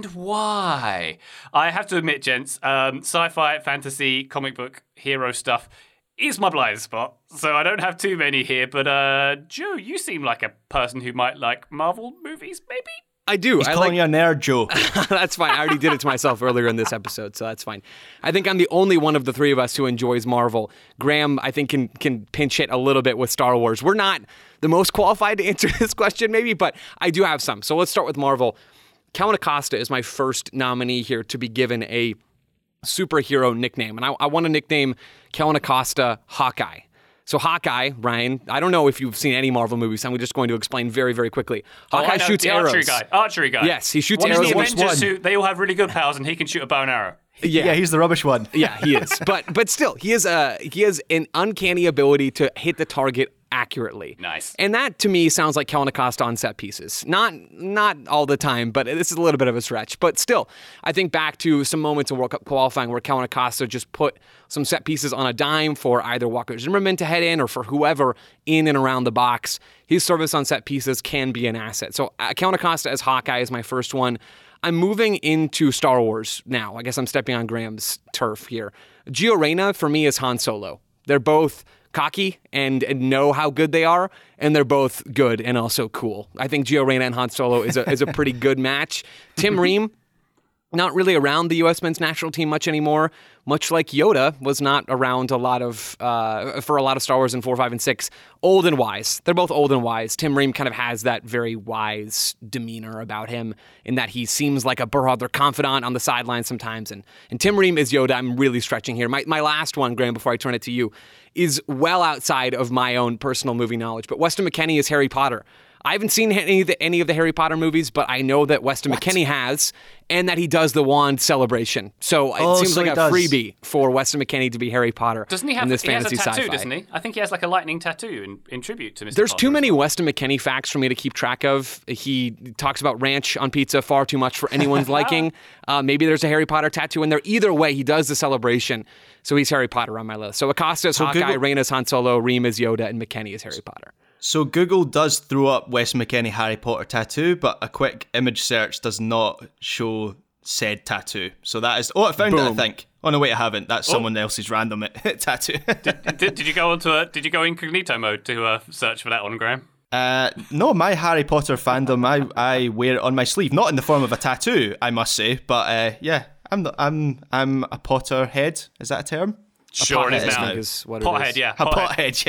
why? I have to admit, gents, um, sci-fi, fantasy, comic book, hero stuff is my blind spot, so I don't have too many here, but uh, Joe, you seem like a person who might like Marvel movies, maybe? I do. He's I calling like... you a nerd, Joe. That's fine. I already did it to myself earlier in this episode, so that's fine. I think I'm the only one of the three of us who enjoys Marvel. Graham, I think, can can pinch hit a little bit with Star Wars. We're not the most qualified to answer this question, maybe, but I do have some. So let's start with Marvel. Count Acosta is my first nominee here to be given a superhero nickname, and I, I want to nickname Count Acosta Hawkeye. So Hawkeye, Ryan, I don't know if you've seen any Marvel movies. I'm just going to explain very, very quickly. Hawkeye oh, I know, shoots the arrows. Archery guy. Archery guy. Yes, he shoots one arrows. Is the Which Avengers one? who they all have really good powers, and he can shoot a bow and arrow. Yeah. Yeah, he's the rubbish one. Yeah, he is. But but still, he is a he has an uncanny ability to hit the target accurately. Nice. And that to me sounds like Kellen Acosta on set pieces. Not not all the time, but this is a little bit of a stretch. But still, I think back to some moments in World Cup qualifying where Kellen Acosta just put some set pieces on a dime for either Walker Zimmerman to head in or for whoever in and around the box. His service on set pieces can be an asset. So uh, Kellen Acosta as Hawkeye is my first one. I'm moving into Star Wars now. I guess I'm stepping on Graham's turf here. Gio Reyna, for me, is Han Solo. They're both cocky and, and know how good they are, and they're both good and also cool. I think Gio Reyna and Han Solo is a, is a pretty good match. Tim Ream, not really around the U S men's national team much anymore, much like Yoda was not around a lot of uh, for a lot of Star Wars in four, five, and six. Old and wise. They're both old and wise. Tim Ream kind of has that very wise demeanor about him in that he seems like a brother confidant on the sidelines sometimes. And, and Tim Ream is Yoda. I'm really stretching here. My, my last one, Graham, before I turn it to you, is well outside of my own personal movie knowledge. But Weston McKennie is Harry Potter. I haven't seen any of the, any of the Harry Potter movies, but I know that Weston what? McKennie has, and that he does the wand celebration. So it oh, seems so like a does. freebie for Weston McKennie to be Harry Potter. Doesn't he have in this he fantasy has a tattoo, sci-fi. doesn't he? I think he has like a lightning tattoo in, in tribute to Mister There's Potter too many well. Weston McKennie facts for me to keep track of. He talks about ranch on pizza far too much for anyone's liking. Uh, maybe there's a Harry Potter tattoo in there. Either way, he does the celebration. So he's Harry Potter on my list. So Acosta is so Hawkeye, Google- Reyna's Han Solo, Reem is Yoda, and McKennie is Harry Potter. So Google does throw up Weston McKennie Harry Potter tattoo, but a quick image search does not show said tattoo. So that is... Oh, I found Boom. it, I think. Oh, no, wait, I haven't. That's oh. someone else's random tattoo. did, did, did you go onto a... Did you go incognito mode to uh, search for that one, Graham? Uh, no, my Harry Potter fandom, I, I wear it on my sleeve. Not in the form of a tattoo, I must say. But uh, yeah, I'm the, I'm I'm a Potter head. Is that a term? Sure, a it is now. Is what Pothead, it is. yeah. A Pothead, pothead,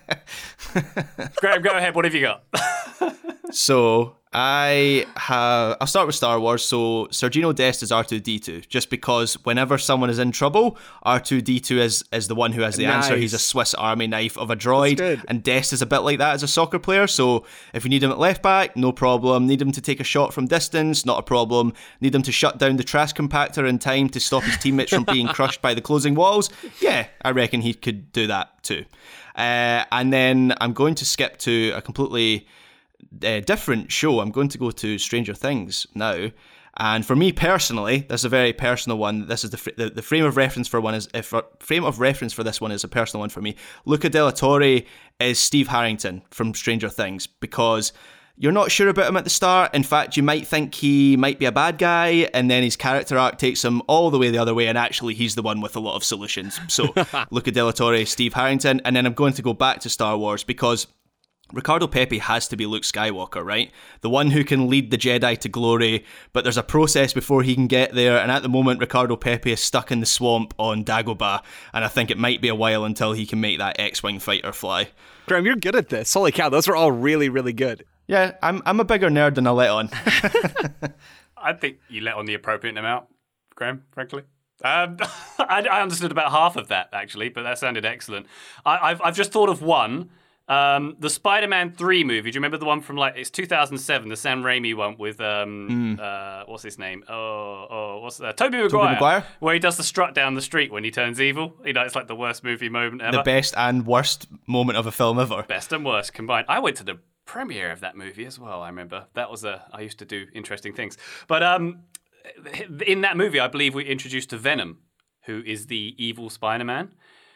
yeah. Graham, go ahead. What have you got? So I have. I'll start with Star Wars. So Sergino Dest is R two D two, just because whenever someone is in trouble, R two D two is is the one who has the Nice. answer. He's a Swiss Army knife of a droid, good. and Dest is a bit like that as a soccer player. So if you need him at left back, no problem. Need him to take a shot from distance, not a problem. Need him to shut down the trash compactor in time to stop his teammates from being crushed by the closing walls. Yeah, I reckon he could do that too. Uh, and then I'm going to skip to a completely uh, different show. I'm going to go to Stranger Things now. And for me personally, this is a very personal one. This is the fr- the, the frame of reference for one is if uh, frame of reference for this one is a personal one for me. Luca de la Torre is Steve Harrington from Stranger Things, because you're not sure about him at the start. In fact, you might think he might be a bad guy, and then his character arc takes him all the way the other way, and actually he's the one with a lot of solutions. So, Luca de la Torre, Steve Harrington, and then I'm going to go back to Star Wars, because Ricardo Pepi has to be Luke Skywalker, right? The one who can lead the Jedi to glory, but there's a process before he can get there, and at the moment, Ricardo Pepi is stuck in the swamp on Dagobah, and I think it might be a while until he can make that X-Wing fighter fly. Graham, you're good at this. Holy cow, those were all really, really good. Yeah, I'm I'm a bigger nerd than I let on. I think you let on the appropriate amount, Graham, frankly. Um, I, I understood about half of that, actually, but that sounded excellent. I, I've, I've just thought of one. Um, the Spider-Man three movie. Do you remember the one from, like, it's two thousand seven, the Sam Raimi one with, um, mm. uh, what's his name? Oh, oh, what's that? Tobey Maguire. Tobey Maguire? Where he does the strut down the street when he turns evil. You know, it's like the worst movie moment ever. The best and worst moment of a film ever. Best and worst combined. I went to the premiere of that movie as well, I remember. That was a... I used to do interesting things. But um, in that movie, I believe we introduced to Venom. who is the evil Spider-Man.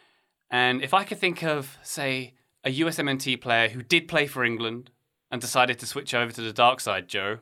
And if I could think of, say, a U S M N T player who did play for England and decided to switch over to the dark side, Joe,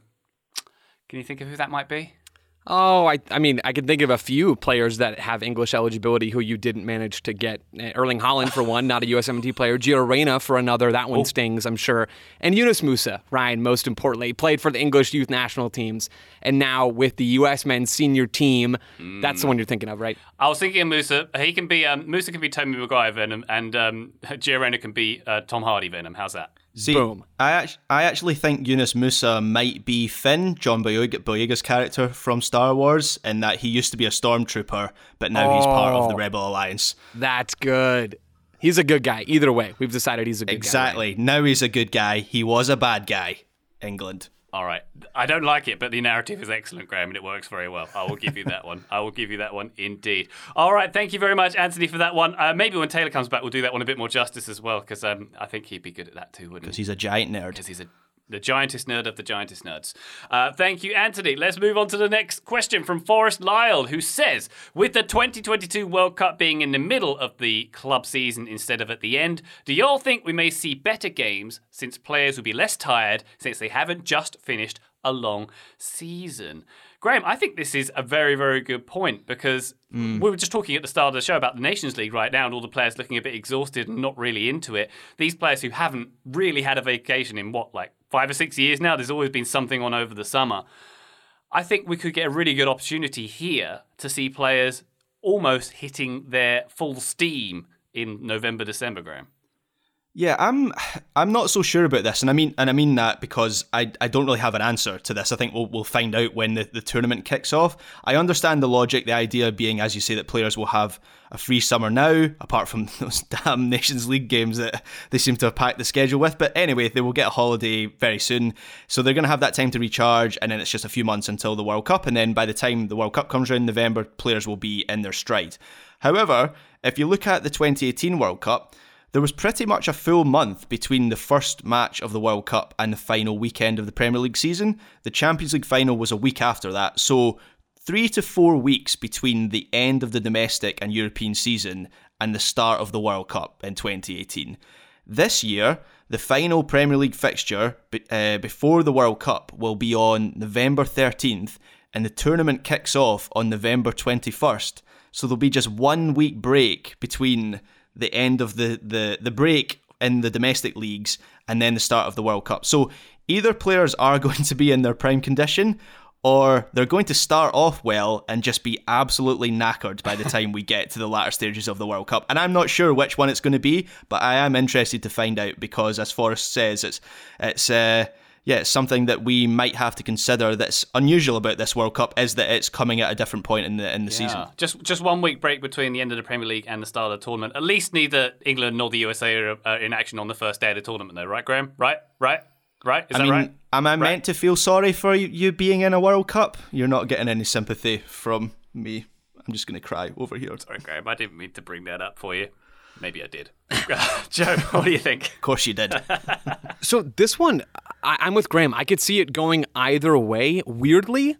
can you think of who that might be? Oh, I, I mean, I can think of a few players that have English eligibility who you didn't manage to get. Erling Haaland, for one, not a U S M N T player. Gio Reyna, for another. That one oh. stings, I'm sure. And Yunus Musa, Ryan, most importantly, played for the English youth national teams. And now with the U S men's senior team, mm. that's the one you're thinking of, right? I was thinking of Musa. He can be, um, Musa can be Tobey Maguire Venom, and um, Gio Reyna can be uh, Tom Hardy Venom. How's that? See, Boom. I, act- I actually think Yunus Musa might be Finn, John Boyega- Boyega's character from Star Wars, in that he used to be a stormtrooper, but now oh, he's part of the Rebel Alliance. That's good. He's a good guy. Either way, we've decided he's a good exactly. guy. Exactly. Now he's a good guy. He was a bad guy. England. All right. I don't like it, but the narrative is excellent, Graham, and it works very well. I will give you that one. I will give you that one indeed. All right. Thank you very much, Anthony, for that one. Uh, maybe when Taylor comes back, we'll do that one a bit more justice as well, because um, I think he'd be good at that too, wouldn't he? Because he's a giant nerd. Because he's a the giantest nerd of the giantest nerds. Uh, thank you, Anthony. Let's move on to the next question from Forrest Lyle, who says, with the twenty twenty-two World Cup being in the middle of the club season instead of at the end, do y'all think we may see better games since players will be less tired since they haven't just finished a long season? Graham, I think this is a very, very good point, because mm. we were just talking at the start of the show about the Nations League right now and all the players looking a bit exhausted and not really into it. These players who haven't really had a vacation in what, like five or six years now, there's always been something on over the summer. I think we could get a really good opportunity here to see players almost hitting their full steam in November, December, Graham. Yeah, I'm I'm not so sure about this, and I mean and I mean that because I, I don't really have an answer to this. I think we'll we'll find out when the, the tournament kicks off. I understand the logic, the idea being, as you say, that players will have a free summer now, apart from those damn Nations League games that they seem to have packed the schedule with. But anyway, they will get a holiday very soon, so they're going to have that time to recharge, and then it's just a few months until the World Cup, and then by the time the World Cup comes around in November, players will be in their stride. However, if you look at the twenty eighteen World Cup, there was pretty much a full month between the first match of the World Cup and the final weekend of the Premier League season. The Champions League final was a week after that, so three to four weeks between the end of the domestic and European season and the start of the World Cup in twenty eighteen. This year, the final Premier League fixture uh, before the World Cup will be on November thirteenth, and the tournament kicks off on November twenty-first. So there'll be just one week break between the end of the, the, the break in the domestic leagues and then the start of the World Cup. So either players are going to be in their prime condition, or they're going to start off well and just be absolutely knackered by the time we get to the latter stages of the World Cup. And I'm not sure which one it's going to be, but I am interested to find out, because as Forrest says, it's it's uh, yeah, it's something that we might have to consider that's unusual about this World Cup, is that it's coming at a different point in the in the yeah. season. Just just one week break between the end of the Premier League and the start of the tournament. At least neither England nor the U S A are uh, in action on the first day of the tournament, though, right, Graham? Right? Right? Right? Is I that mean, right? Am I right? meant to feel sorry for you being in a World Cup? You're not getting any sympathy from me. I'm just going to cry over here. Sorry, Graham. I didn't mean to bring that up for you. Maybe I did. Joe, what do you think? Of course you did. So this one, I, I'm with Graham. I could see it going either way. Weirdly,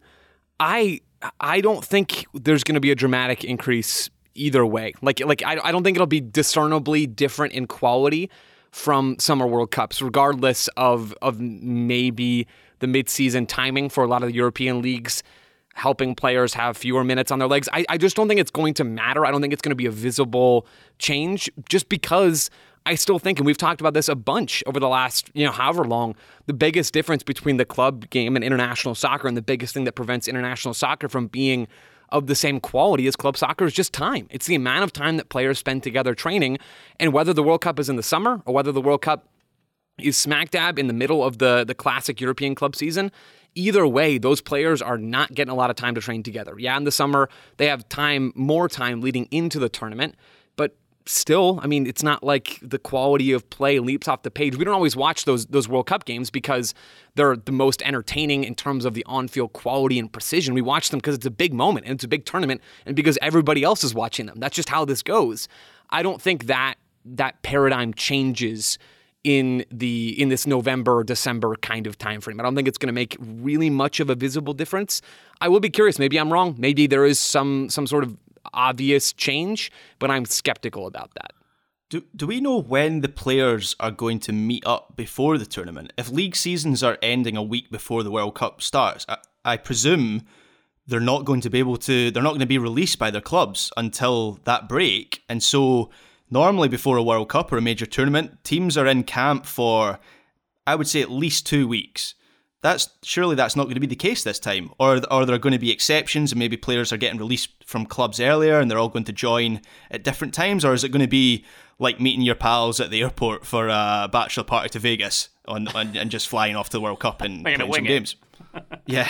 I I don't think there's going to be a dramatic increase either way. Like like I, I don't think it'll be discernibly different in quality from Summer World Cups, regardless of of maybe the mid-season timing for a lot of the European leagues helping players have fewer minutes on their legs. I, I just don't think it's going to matter. I don't think it's going to be a visible change, just because I still think, and we've talked about this a bunch over the last, you know, however long, the biggest difference between the club game and international soccer, and the biggest thing that prevents international soccer from being of the same quality as club soccer, is just time. It's the amount of time that players spend together training, and whether the World Cup is in the summer or whether the World Cup is smack dab in the middle of the, the classic European club season, either way, those players are not getting a lot of time to train together. Yeah, in the summer, they have time, more time leading into the tournament, but still, I mean, it's not like the quality of play leaps off the page. We don't always watch those those World Cup games because they're the most entertaining in terms of the on-field quality and precision. We watch them because it's a big moment and it's a big tournament, and because everybody else is watching them. That's just how this goes. I don't think that that paradigm changes in the in this November, December kind of time frame. I don't think it's going to make really much of a visible difference. I will be curious. Maybe I'm wrong. Maybe there is some some sort of obvious change, but I'm skeptical about that. Do, do we know when the players are going to meet up before the tournament? If league seasons are ending a week before the World Cup starts, I, I presume they're not going to be able to, they're not going to be released by their clubs until that break. And so normally before a World Cup or a major tournament, teams are in camp for, I would say, at least two weeks. That's surely that's not going to be the case this time. Or, or there are going to be exceptions and maybe players are getting released from clubs earlier and they're all going to join at different times? Or is it going to be like meeting your pals at the airport for a bachelor party to Vegas on, on and just flying off to the World Cup and playing some games? Yeah.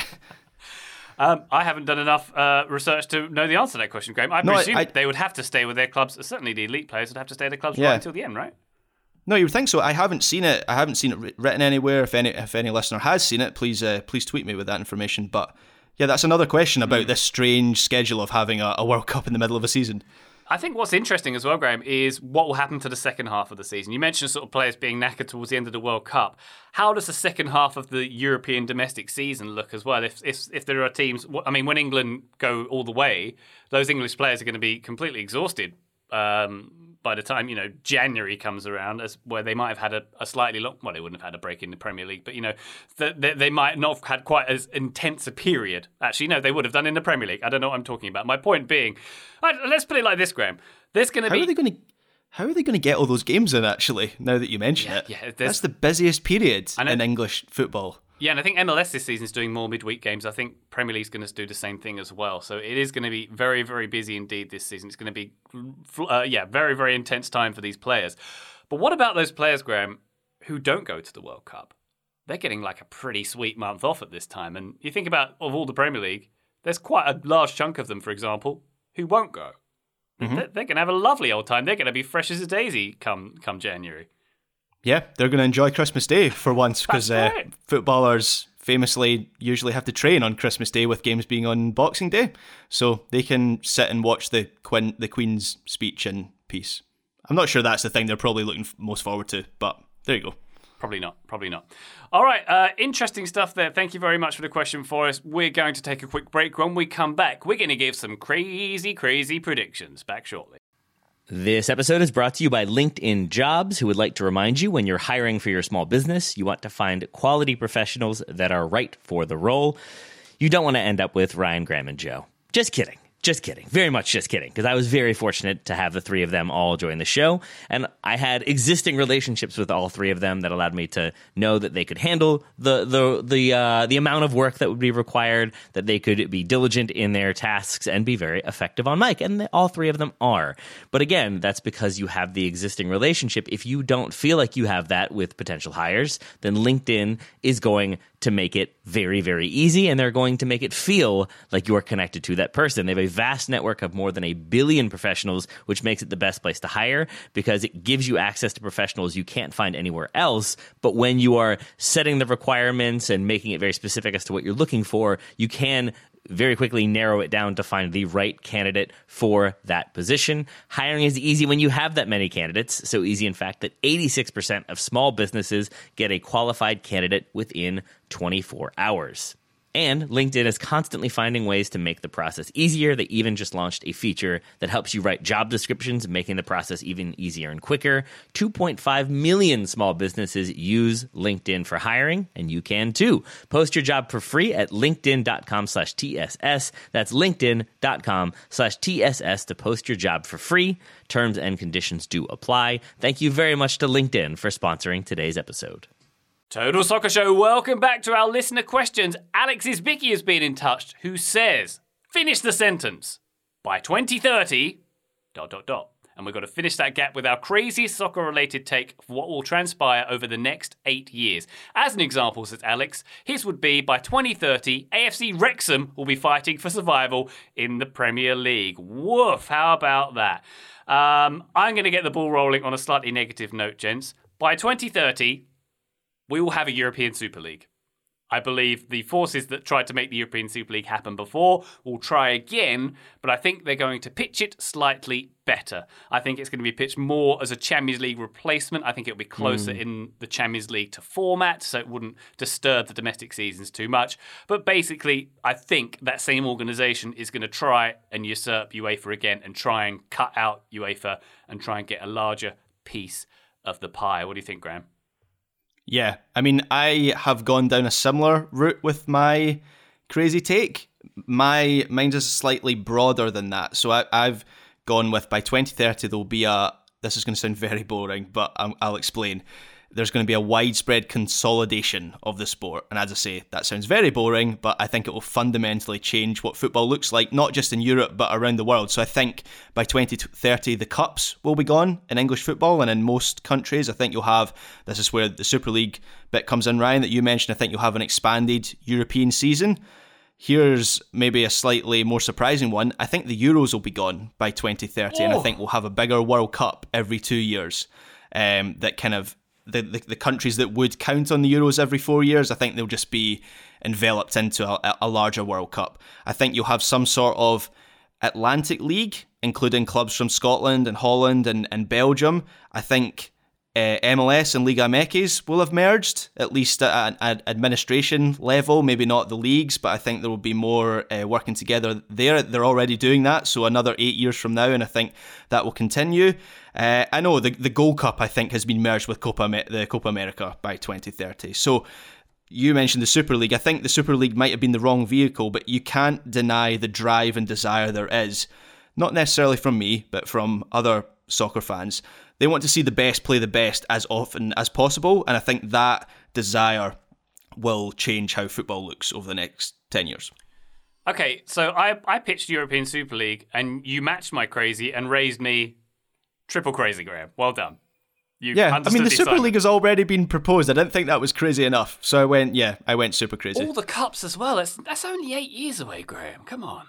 Um, I haven't done enough uh, research to know the answer to that question, Graham. I No, presume I- they would have to stay with their clubs. Certainly the elite players would have to stay at their clubs Yeah. right until the end, right? No, you would think so. I haven't seen it. I haven't seen it wri- written anywhere. If any, if any listener has seen it, please, uh, please tweet me with that information. But yeah, that's another question about this strange schedule of having a, a World Cup in the middle of a season. I think what's interesting as well, Graham, is what will happen to the second half of the season. You mentioned sort of players being knackered towards the end of the World Cup. How does the second half of the European domestic season look as well? If if, if there are teams, I mean, when England go all the way, those English players are going to be completely exhausted um, by the time, you know, January comes around, as where they might have had a, a slightly long, well, they wouldn't have had a break in the Premier League, but, you know, th- they, they might not have had quite as intense a period. Actually, no, they would have done in the Premier League. I don't know what I'm talking about. My point being, right, let's put it like this, Graham. There's going to How be... are they going to? How are they going to get all those games in? Actually, now that you mention Yeah, it, yeah, there's- that's the busiest period I know. in English football. Yeah, and I think M L S this season is doing more midweek games. I think Premier League's going to do the same thing as well. So it is going to be very, very busy indeed this season. It's going to be, uh, yeah, very, very intense time for these players. But what about those players, Graham, who don't go to the World Cup? They're getting like a pretty sweet month off at this time. And you think about, of all the Premier League, there's quite a large chunk of them, for example, who won't go. Mm-hmm. They're, they're going to have a lovely old time. They're going to be fresh as a daisy come come January. Yeah, they're going to enjoy Christmas Day for once because That's uh, right. footballers famously usually have to train on Christmas Day with games being on Boxing Day, so they can sit and watch the Queen, the Queen's speech in peace. I'm not sure that's the thing they're probably looking f- most forward to, but there you go. Probably not. Probably not. All right. Uh, interesting stuff there. Thank you very much for the question for us. We're going to take a quick break. When we come back, we're going to give some crazy, crazy predictions. Back shortly. This episode is brought to you by LinkedIn Jobs, who would like to remind you when you're hiring for your small business, you want to find quality professionals that are right for the role. You don't want to end up with Ryan, Graham, and Joe. Just kidding. Just kidding. Very much just kidding. Because I was very fortunate to have the three of them all join the show. And I had existing relationships with all three of them that allowed me to know that they could handle the the the uh, the amount of work that would be required, that they could be diligent in their tasks and be very effective on mic. And all three of them are. But again, that's because you have the existing relationship. If you don't feel like you have that with potential hires, then LinkedIn is going to make it very, very easy, and they're going to make it feel like you're connected to that person. They have a vast network of more than a billion professionals, which makes it the best place to hire because it gives you access to professionals you can't find anywhere else. But when you are setting the requirements and making it very specific as to what you're looking for, you can very quickly narrow it down to find the right candidate for that position. Hiring is easy when you have that many candidates. So easy, in fact, that eighty-six percent of small businesses get a qualified candidate within twenty-four hours. And LinkedIn is constantly finding ways to make the process easier. They even just launched a feature that helps you write job descriptions, making the process even easier and quicker. two point five million small businesses use LinkedIn for hiring, and you can too. Post your job for free at linkedin.com slash TSS. That's linkedin.com slash TSS to post your job for free. Terms and conditions do apply. Thank you very much to LinkedIn for sponsoring today's episode. Total Soccer Show, welcome back to our listener questions. Alex's Vicky has been in touch, who says, finish the sentence. By twenty thirty, dot, dot, dot. And we've got to finish that gap with our crazy soccer-related take of what will transpire over the next eight years. As an example, says Alex, his would be, by twenty thirty, A F C Wrexham will be fighting for survival in the Premier League. Woof, how about that? Um, I'm going to get the ball rolling on a slightly negative note, gents. By twenty thirty... we will have a European Super League. I believe the forces that tried to make the European Super League happen before will try again, but I think they're going to pitch it slightly better. I think it's going to be pitched more as a Champions League replacement. I think it'll be closer mm. in the Champions League to format, so it wouldn't disturb the domestic seasons too much. But basically, I think that same organisation is going to try and usurp UEFA again and try and cut out UEFA and try and get a larger piece of the pie. What do you think, Graham? Yeah, I mean, I have gone down a similar route with my crazy take. My mind is slightly broader than that. So I, I've gone with by twenty thirty, there'll be a, this is going to sound very boring, but I'm, I'll explain. There's going to be a widespread consolidation of the sport. And as I say, that sounds very boring, but I think it will fundamentally change what football looks like, not just in Europe, but around the world. So I think by twenty thirty, the cups will be gone in English football and in most countries. I think you'll have, this is where the Super League bit comes in, Ryan, that you mentioned. I think you'll have an expanded European season. Here's maybe a slightly more surprising one. I think the Euros will be gone by twenty thirty, oh. and I think we'll have a bigger World Cup every two years um, that kind of The, the the countries that would count on the Euros every four years, I think they'll just be enveloped into a, a larger World Cup. I think you'll have some sort of Atlantic League, including clubs from Scotland and Holland and, and Belgium. I think uh, M L S and Liga M X will have merged, at least at an administration level, maybe not the leagues, but I think there will be more uh, working together there. They're already doing that, so another eight years from now, and I think that will continue. Uh, I know the the Gold Cup, I think, has been merged with Copa the Copa America by twenty thirty. So you mentioned the Super League. I think the Super League might have been the wrong vehicle, but you can't deny the drive and desire there is, not necessarily from me, but from other soccer fans. They want to see the best play the best as often as possible, and I think that desire will change how football looks over the next ten years. Okay, so I, I pitched European Super League, and you matched my crazy and raised me triple crazy, Graham. Well done. You yeah, I mean, the, the Super assignment. League has already been proposed. I didn't think that was crazy enough, so I went, yeah, I went super crazy. All the cups as well. That's, that's only eight years away, Graham. Come on.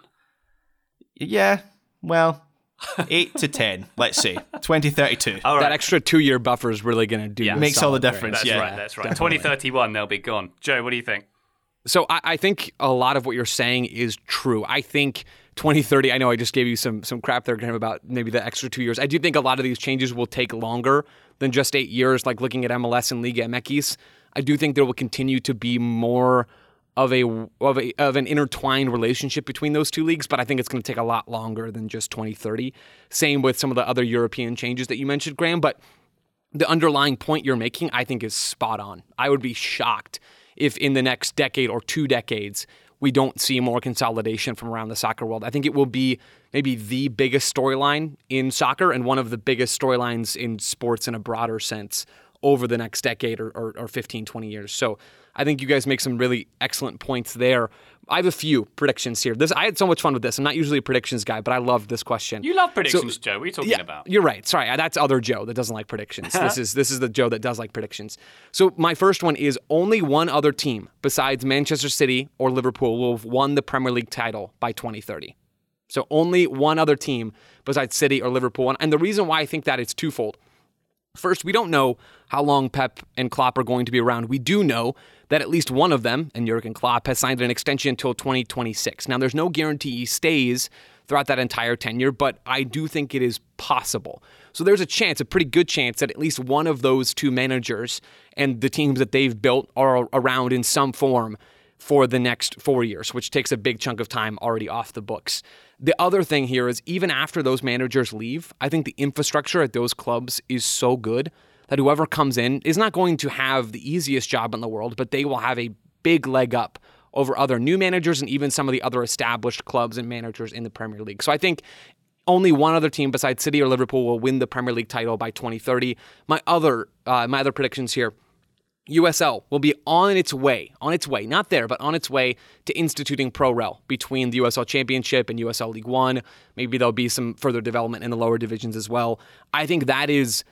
Yeah, well... Eight to ten, let's say. twenty thirty-two. All right. That extra two-year buffer is really going to do yeah. Makes all the difference, that's yeah. Right, that's right. twenty thirty-one, they'll be gone. Joe, what do you think? So I, I think a lot of what you're saying is true. I think twenty thirty, I know I just gave you some some crap there, Graham, about maybe the extra two years. I do think a lot of these changes will take longer than just eight years, like looking at M L S and Liga M X. I do think there will continue to be more of a of a of an intertwined relationship between those two leagues, but I think it's going to take a lot longer than just twenty thirty. Same with some of the other European changes that you mentioned, Graham, but the underlying point you're making, I think, is spot on. I would be shocked if in the next decade or two decades we don't see more consolidation from around the soccer world. I think it will be maybe the biggest storyline in soccer and one of the biggest storylines in sports in a broader sense over the next decade or, or, or fifteen, twenty years. So I think you guys make some really excellent points there. I have a few predictions here. This I had so much fun with this. I'm not usually a predictions guy, but I loved this question. You love predictions, so, Joe. What are you talking yeah, about? You're right. Sorry, that's other Joe that doesn't like predictions. this is this is the Joe that does like predictions. So my first one is only one other team besides Manchester City or Liverpool will have won the Premier League title by twenty thirty. So only one other team besides City or Liverpool. And the reason why I think that is twofold. First, we don't know how long Pep and Klopp are going to be around. We do know that at least one of them, and Jurgen Klopp, has signed an extension until twenty twenty-six. Now, there's no guarantee he stays throughout that entire tenure, but I do think it is possible. So there's a chance, a pretty good chance, that at least one of those two managers and the teams that they've built are around in some form for the next four years, which takes a big chunk of time already off the books. The other thing here is even after those managers leave, I think the infrastructure at those clubs is so good that whoever comes in is not going to have the easiest job in the world, but they will have a big leg up over other new managers and even some of the other established clubs and managers in the Premier League. So I think only one other team besides City or Liverpool will win the Premier League title by twenty thirty. My other uh, my other predictions here, U S L will be on its way, on its way, not there, but on its way to instituting Pro-Rel between the U S L Championship and U S L League One. Maybe there'll be some further development in the lower divisions as well. I think that is,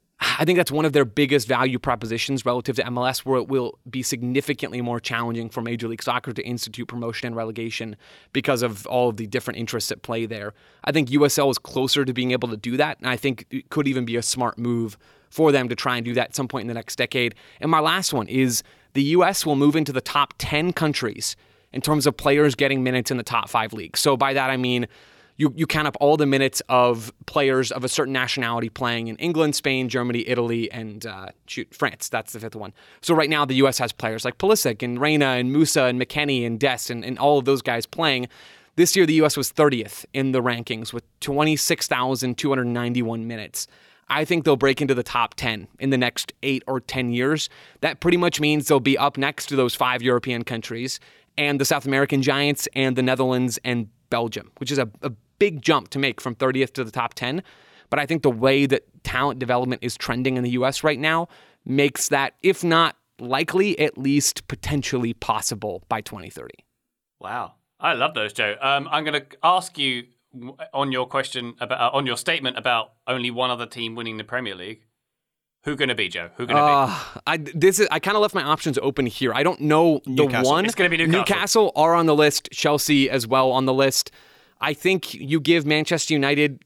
I think that's one of their biggest value propositions relative to M L S, where it will be significantly more challenging for Major League Soccer to institute promotion and relegation because of all of the different interests at play there. I think U S L is closer to being able to do that, and I think it could even be a smart move for them to try and do that at some point in the next decade. And my last one is the U S will move into the top ten countries in terms of players getting minutes in the top five leagues. So by that, I mean, you, you count up all the minutes of players of a certain nationality playing in England, Spain, Germany, Italy, and uh, shoot, France. That's the fifth one. So right now, the U S has players like Pulisic and Reina and Musa and McKennie and Dest and, and all of those guys playing. This year, the U S was thirtieth in the rankings with twenty-six thousand two hundred ninety-one minutes. I think they'll break into the top ten in the next eight or ten years. That pretty much means they'll be up next to those five European countries and the South American giants and the Netherlands and Belgium, which is a, a big jump to make from thirtieth to the top ten. But I think the way that talent development is trending in the U S right now makes that, if not likely, at least potentially possible by twenty thirty. Wow. I love those, Joe. Um, I'm going to ask you on your question about uh, on your statement about only one other team winning the Premier League. Who going to be, Joe? Who going to uh, be? I this is I kind of left my options open here. I don't know the Newcastle. one. It's going to be Newcastle. Newcastle are on the list. Chelsea as well on the list. I think you give Manchester United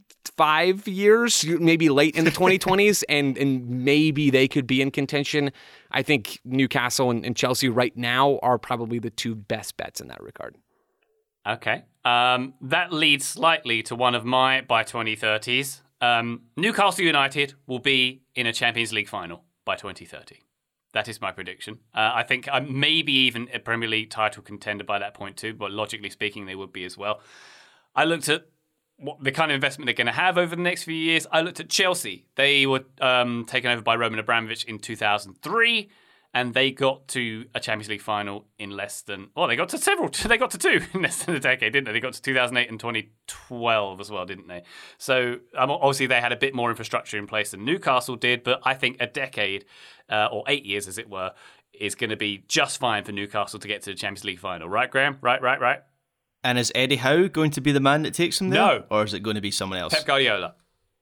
five years, maybe late in the twenty twenties, and and maybe they could be in contention. I think Newcastle and, and Chelsea right now are probably the two best bets in that regard. Okay. Um, that leads slightly to one of my by twenty thirties. Um, Newcastle United will be in a Champions League final by twenty thirty. That is my prediction. Uh, I think uh, maybe even a Premier League title contender by that point too, but logically speaking, they would be as well. I looked at what the kind of investment they're going to have over the next few years. I looked at Chelsea. They were um, taken over by Roman Abramovich in two thousand three. And they got to a Champions League final in less than... Well, they got to several. They got to two in less than a decade, didn't they? They got to two thousand eight and twenty twelve as well, didn't they? So, um, obviously, they had a bit more infrastructure in place than Newcastle did. But I think a decade, uh, or eight years, as it were, is going to be just fine for Newcastle to get to the Champions League final. Right, Graham? Right, right, right? And is Eddie Howe going to be the man that takes them there? No. Or is it going to be someone else? Pep Guardiola.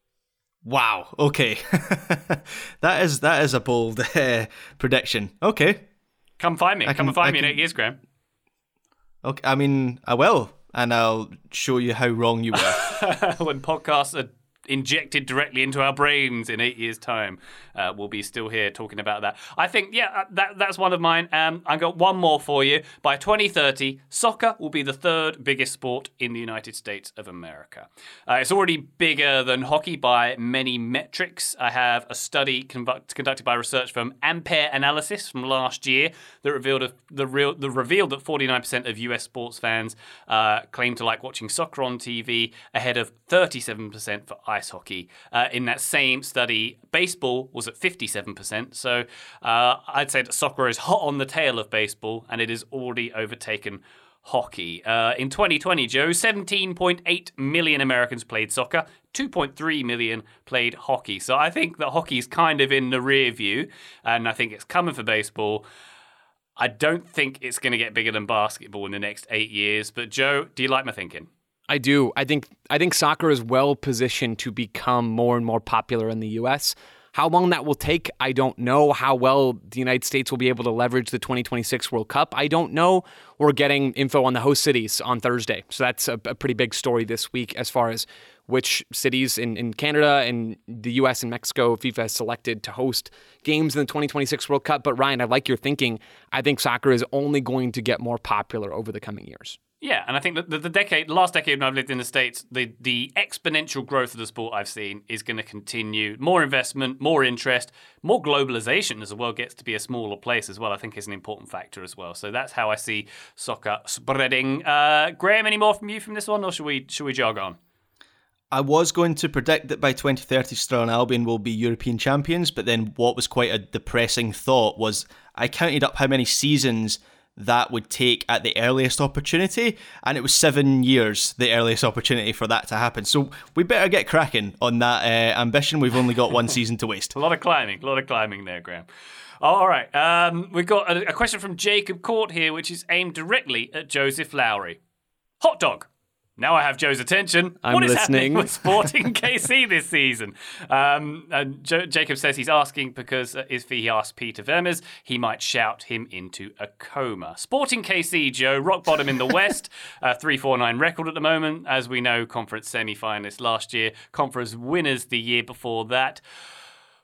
Wow. Okay. that is that is a bold uh, prediction. Okay. Come find me. I Come can- and find I me in can- eight years, Graham. Okay. I mean, I will, and I'll show you how wrong you were. When podcasts are injected directly into our brains in eight years' time, uh, we'll be still here talking about that. I think, yeah, that that's one of mine. Um, I've got one more for you. By twenty thirty, soccer will be the third biggest sport in the United States of America. Uh, it's already bigger than hockey by many metrics. I have a study conduct, conducted by research firm Ampere Analysis from last year that revealed a, the real the revealed that forty-nine percent of U S sports fans uh, claim to like watching soccer on T V, ahead of thirty-seven percent for ice hockey. Uh, in that same study, baseball was at fifty-seven percent. So uh, I'd say that soccer is hot on the tail of baseball, and it has already overtaken hockey. Uh, in twenty twenty, Joe, seventeen point eight million Americans played soccer, two point three million played hockey. So I think that hockey's kind of in the rear view, and I think it's coming for baseball. I don't think it's going to get bigger than basketball in the next eight years. But Joe, do you like my thinking? I do. I think I think soccer is well positioned to become more and more popular in the U S. How long that will take, I don't know. How well the United States will be able to leverage the twenty twenty-six World Cup, I don't know. We're getting info on the host cities on Thursday. So that's a, a pretty big story this week as far as which cities in, in Canada and the U S and Mexico FIFA has selected to host games in the twenty twenty-six World Cup. But Ryan, I like your thinking. I think soccer is only going to get more popular over the coming years. Yeah, and I think that the, the decade, the last decade when I've lived in the States, the, the exponential growth of the sport I've seen is going to continue. More investment, more interest, more globalization as the world gets to be a smaller place as well, I think is an important factor as well. So that's how I see soccer spreading. Uh, Graham, any more from you from this one, or should we should we jog on? I was going to predict that by twenty thirty, Stirling Albion will be European champions, but then what was quite a depressing thought was I counted up how many seasons that would take at the earliest opportunity, and it was seven years the earliest opportunity for that to happen. So we better get cracking on that uh, ambition. We've only got one season to waste. A lot of climbing, a lot of climbing there, Graham. All right, um, we've got a, a question from Jacob Court here, which is aimed directly at Joseph Lowry. Hot dog. Now I have Joe's attention. I'm what is listening. happening with Sporting K C this season? Um, and jo- Jacob says he's asking because uh, if he asks Peter Vermes, he might shout him into a coma. Sporting K C, Joe, rock bottom in the West, uh, three four nine record at the moment. As we know, conference semi-finalists last year, conference winners the year before that.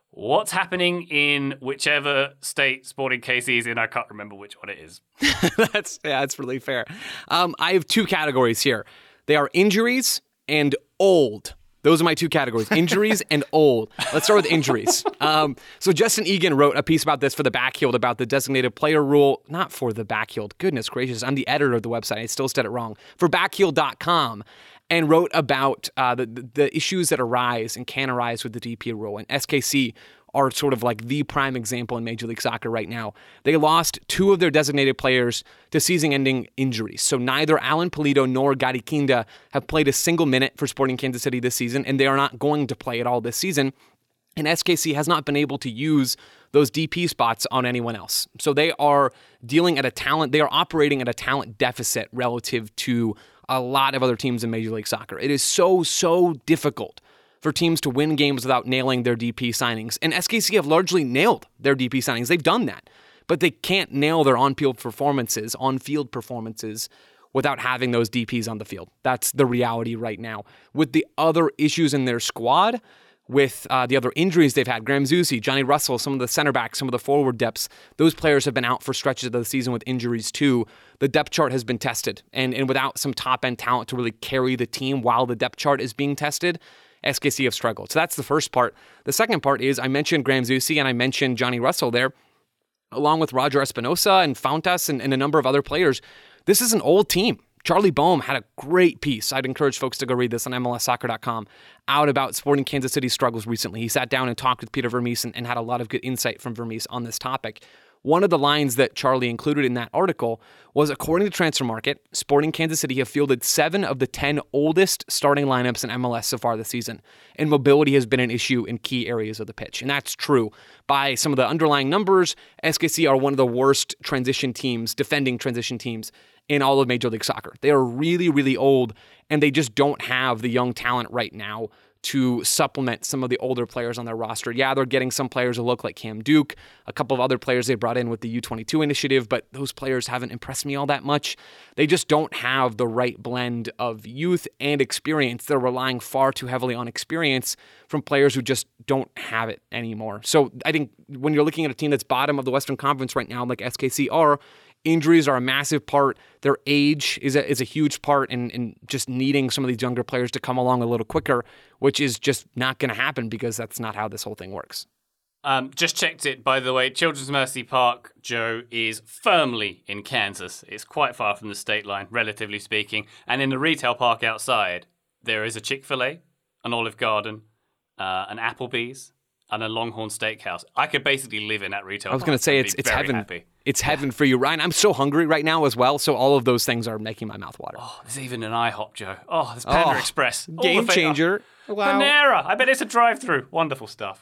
What's happening in whichever state Sporting K C is in? I can't remember which one it is. that's yeah, that's really fair. Um, I have two categories here. They are injuries and old. Those are my two categories, injuries and old. Let's start with injuries. Um, so Justin Egan wrote a piece about this for the Backheeled about the designated player rule, not for the Backheeled. Goodness gracious, I'm the editor of the website. I still said it wrong. For backheeled dot com, and wrote about uh, the, the the issues that arise and can arise with the D P rule. And S K C are sort of like the prime example in Major League Soccer right now. They lost two of their designated players to season-ending injuries. So neither Alan Pulido nor Gary Kinda have played a single minute for Sporting Kansas City this season, and they are not going to play at all this season. And S K C has not been able to use those D P spots on anyone else. So they are dealing at a talent, they are operating at a talent deficit relative to a lot of other teams in Major League Soccer. It is so, so difficult for teams to win games without nailing their D P signings. And S K C have largely nailed their D P signings. They've done that. But they can't nail their on-field performances, on-field performances, without having those D Ps on the field. That's the reality right now. With the other issues in their squad, with uh, the other injuries they've had, Graham Zusi, Johnny Russell, some of the center backs, some of the forward depths, those players have been out for stretches of the season with injuries too. The depth chart has been tested. And, and without some top-end talent to really carry the team while the depth chart is being tested, S K C have struggled. So that's the first part. The second part is I mentioned Graham Zusi and I mentioned Johnny Russell there, along with Roger Espinosa and Fountas and, and a number of other players. This is an old team. Charlie Boehm had a great piece. I'd encourage folks to go read this on M L S soccer dot com out about Sporting Kansas City's struggles recently. He sat down and talked with Peter Vermees and, and had a lot of good insight from Vermees on this topic. One of the lines that Charlie included in that article was, according to Transfer Market, Sporting Kansas City have fielded seven of the ten oldest starting lineups in M L S so far this season, and mobility has been an issue in key areas of the pitch. And that's true. By some of the underlying numbers, S K C are one of the worst transition teams, defending transition teams, in all of Major League Soccer. They are really, really old, and they just don't have the young talent right now to supplement some of the older players on their roster. Yeah, they're getting some players who look like Cam Duke, a couple of other players they brought in with the U twenty-two initiative, but those players haven't impressed me all that much. They just don't have the right blend of youth and experience. They're relying far too heavily on experience from players who just don't have it anymore. So I think when you're looking at a team that's bottom of the Western Conference right now, like S K C are, injuries are a massive part. Their age is a, is a huge part in, in just needing some of these younger players to come along a little quicker, which is just not going to happen because that's not how this whole thing works. Um, just checked it, by the way. Children's Mercy Park, Joe, is firmly in Kansas. It's quite far from the state line, relatively speaking. And in the retail park outside, there is a Chick-fil-A, an Olive Garden, uh, an Applebee's, and a Longhorn Steakhouse. I could basically live in that retail park. I was going to say, it's it's heaven. Happy. It's heaven for you, Ryan. I'm so hungry right now as well, so all of those things are making my mouth water. Oh, there's even an IHOP, Joe. Oh, there's Panda Oh, Express. All Game the fa- changer. Oh, Wow. Panera. I bet it's a drive-through. Wonderful stuff.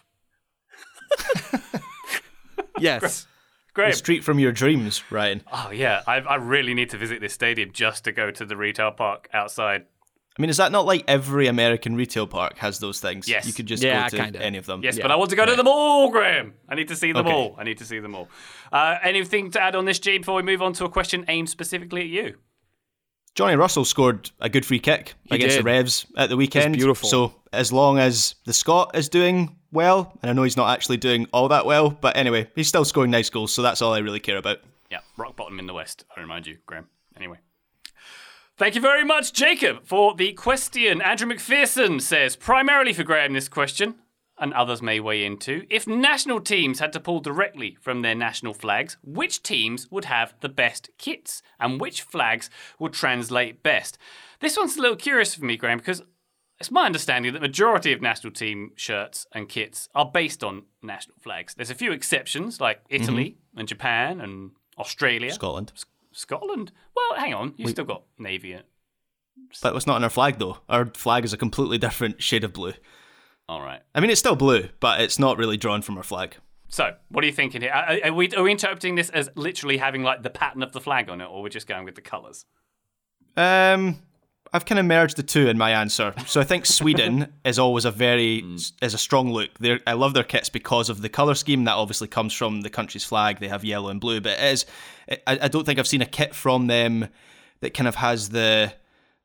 Yes. Great. The street from your dreams, Ryan. Oh, yeah. I, I really need to visit this stadium just to go to the retail park outside. I mean, is that not like every American retail park has those things? Yes. You could just Yeah, go to kinda. any of them. Yes, Yeah. but I want to go to them all, Graham. I need to see them Okay. all. I need to see them all. Uh, anything to add on this, G, before we move on to a question aimed specifically at you? Johnny Russell scored a good free kick He against did. the Revs at the weekend. beautiful. So as long as the Scot is doing well, and I know he's not actually doing all that well, but anyway, he's still scoring nice goals, so that's all I really care about. Yeah, rock bottom in the West, I remind you, Graham. Anyway. Thank you very much, Jacob, for the question. Andrew McPherson says, primarily for Graham this question, and others may weigh in too, if national teams had to pull directly from their national flags, which teams would have the best kits and which flags would translate best? This one's a little curious for me, Graham, because it's my understanding that the majority of national team shirts and kits are based on national flags. There's a few exceptions, like Italy mm-hmm. and Japan and Australia. Scotland. S- Scotland? Well, hang on. You've we- still got Navy. And... But it's not on our flag, though. Our flag is a completely different shade of blue. All right. I mean, it's still blue, but it's not really drawn from our flag. So, what are you thinking here? Are, are, we, are we interpreting this as literally having like the pattern of the flag on it, or we're just going with the colours? Um, I've kind of merged the two in my answer. So I think Sweden is always a very mm. is a strong look. They're, I love their kits because of the colour scheme. That obviously comes from the country's flag. They have yellow and blue, but it is. I, I don't think I've seen a kit from them that kind of has the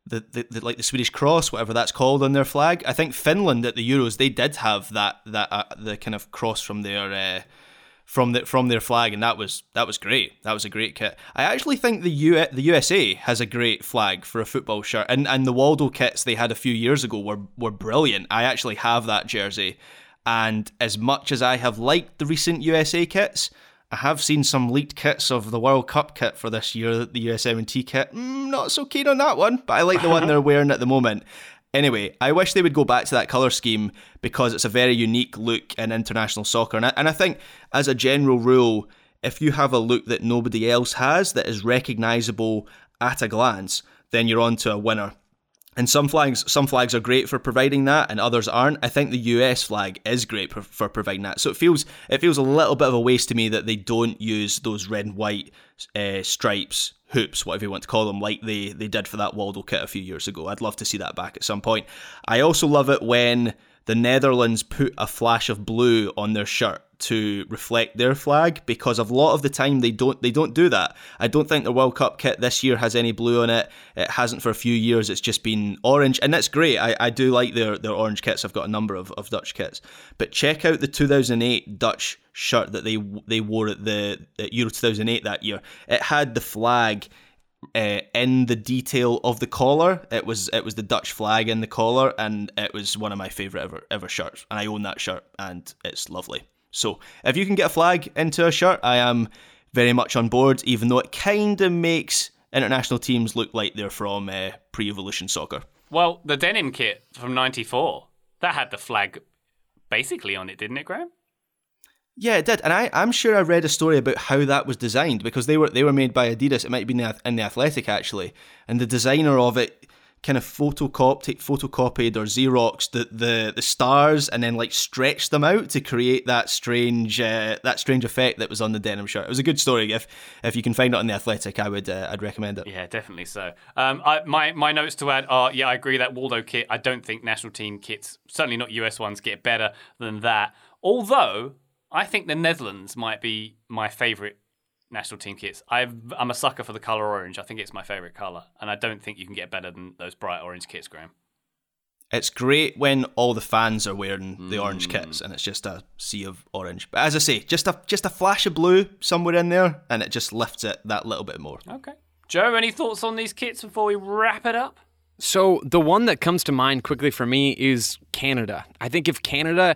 the, the, the like the Swedish cross, whatever that's called, on their flag. I think Finland at the Euros, they did have that that uh, the kind of cross from their uh, from the from their flag, and that was that was great. That was a great kit. I actually think the U the U S A has a great flag for a football shirt, and and the Waldo kits they had a few years ago were were brilliant. I actually have that jersey, and as much as I have liked the recent U S A kits, I have seen some leaked kits of the World Cup kit for this year, the U S M T kit. Mm, not so keen on that one, but I like the one they're wearing at the moment. Anyway, I wish they would go back to that colour scheme because it's a very unique look in international soccer. And I, and I think, as a general rule, if you have a look that nobody else has that is recognisable at a glance, then you're on to a winner. And some flags some flags are great for providing that, and others aren't. I think the U S flag is great for, for providing that. So it feels it feels a little bit of a waste to me that they don't use those red and white uh, stripes, hoops, whatever you want to call them, like they, they did for that Waldo kit a few years ago. I'd love to see that back at some point. I also love it when the Netherlands put a flash of blue on their shirt to reflect their flag, because a lot of the time they don't they don't do that. I don't think the World Cup kit this year has any blue on it. It hasn't for a few years. It's just been orange, and that's great. I, I do like their, their orange kits. I've got a number of, of Dutch kits. But check out the two thousand eight Dutch shirt that they they wore at the at Euro two thousand eight that year. It had the flag Uh, in the detail of the collar. It was it was the Dutch flag in the collar, and it was one of my favourite ever ever shirts, and I own that shirt, and it's lovely. So if you can get a flag into a shirt, I am very much on board, even though it kind of makes international teams look like they're from uh, pre-evolution soccer. Well, the denim kit from ninety-four, that had the flag basically on it, didn't it, Graham? Yeah, it did, and I, I'm sure I read a story about how that was designed, because they were they were made by Adidas. It might have been in the Athletic, actually, and the designer of it kind of photocop- photocopied or Xeroxed the, the, the stars and then like stretched them out to create that strange uh, that strange effect that was on the denim shirt. It was a good story. If if you can find it on the Athletic, I would uh, I'd recommend it. Yeah, definitely so. Um, I, my my notes to add are, yeah, I agree that Waldo kit. I don't think national team kits, certainly not U S ones, get better than that. Although I think the Netherlands might be my favourite national team kits. I've, I'm a sucker for the colour orange. I think it's my favourite colour. And I don't think you can get better than those bright orange kits, Graham. It's great when all the fans are wearing the orange kits and it's just a sea of orange. But as I say, just a just a flash of blue somewhere in there, and it just lifts it that little bit more. Okay. Joe, any thoughts on these kits before we wrap it up? So the one that comes to mind quickly for me is Canada. I think if Canada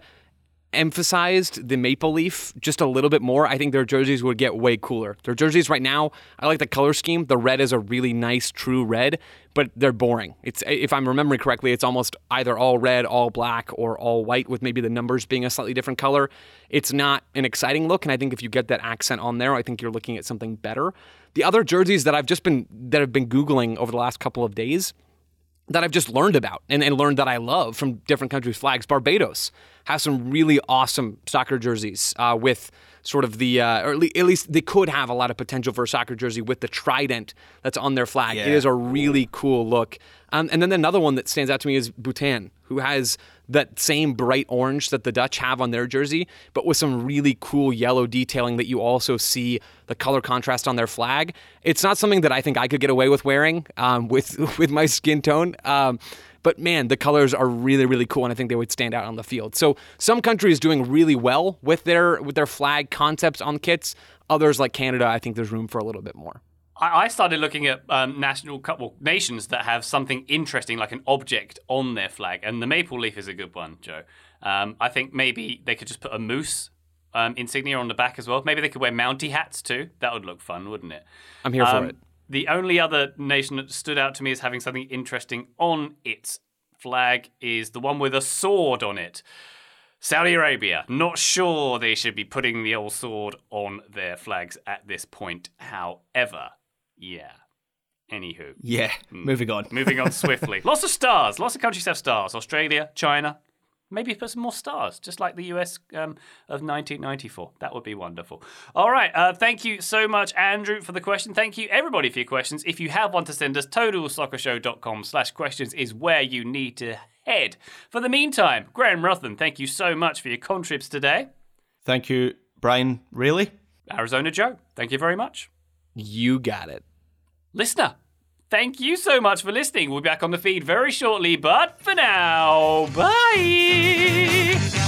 emphasized the maple leaf just a little bit more, I think their jerseys would get way cooler. Their jerseys right now, I like the color scheme. The red is a really nice, true red, but they're boring. It's, if I'm remembering correctly, it's almost either all red, all black, or all white, with maybe the numbers being a slightly different color. It's not an exciting look, and I think if you get that accent on there, I think you're looking at something better. The other jerseys that I've just been that I've been Googling over the last couple of days that I've just learned about and, and learned that I love from different countries' flags. Barbados has some really awesome soccer jerseys uh, with sort of the, uh, or at least they could have a lot of potential for a soccer jersey with the trident that's on their flag. Yeah. It is a really cool look. Um, and then another one that stands out to me is Bhutan, who has that same bright orange that the Dutch have on their jersey, but with some really cool yellow detailing that you also see the color contrast on their flag. It's not something that I think I could get away with wearing um, with with my skin tone. Um, but man, the colors are really, really cool, and I think they would stand out on the field. So some countries doing really well with their with their flag concepts on kits. Others, like Canada, I think there's room for a little bit more. I started looking at um, national well, nations that have something interesting, like an object on their flag, and the maple leaf is a good one, Joe. Um, I think maybe they could just put a moose um, insignia on the back as well. Maybe they could wear Mountie hats too. That would look fun, wouldn't it? I'm here um, for it. The only other nation that stood out to me as having something interesting on its flag is the one with a sword on it. Saudi Arabia. Not sure they should be putting the old sword on their flags at this point. However, yeah. Anywho. Yeah, moving on. Moving on swiftly. Lots of stars. Lots of countries have stars. Australia, China. Maybe put some more stars, just like the U S um, of nineteen ninety-four. That would be wonderful. All right. Uh, thank you so much, Andrew, for the question. Thank you, everybody, for your questions. If you have one to send us, totalsoccershow.com slash questions is where you need to head. For the meantime, Graham Ruthven, thank you so much for your contribs today. Thank you, Brian. Really? Arizona Joe, thank you very much. You got it. Listener, thank you so much for listening. We'll be back on the feed very shortly, but for now, bye!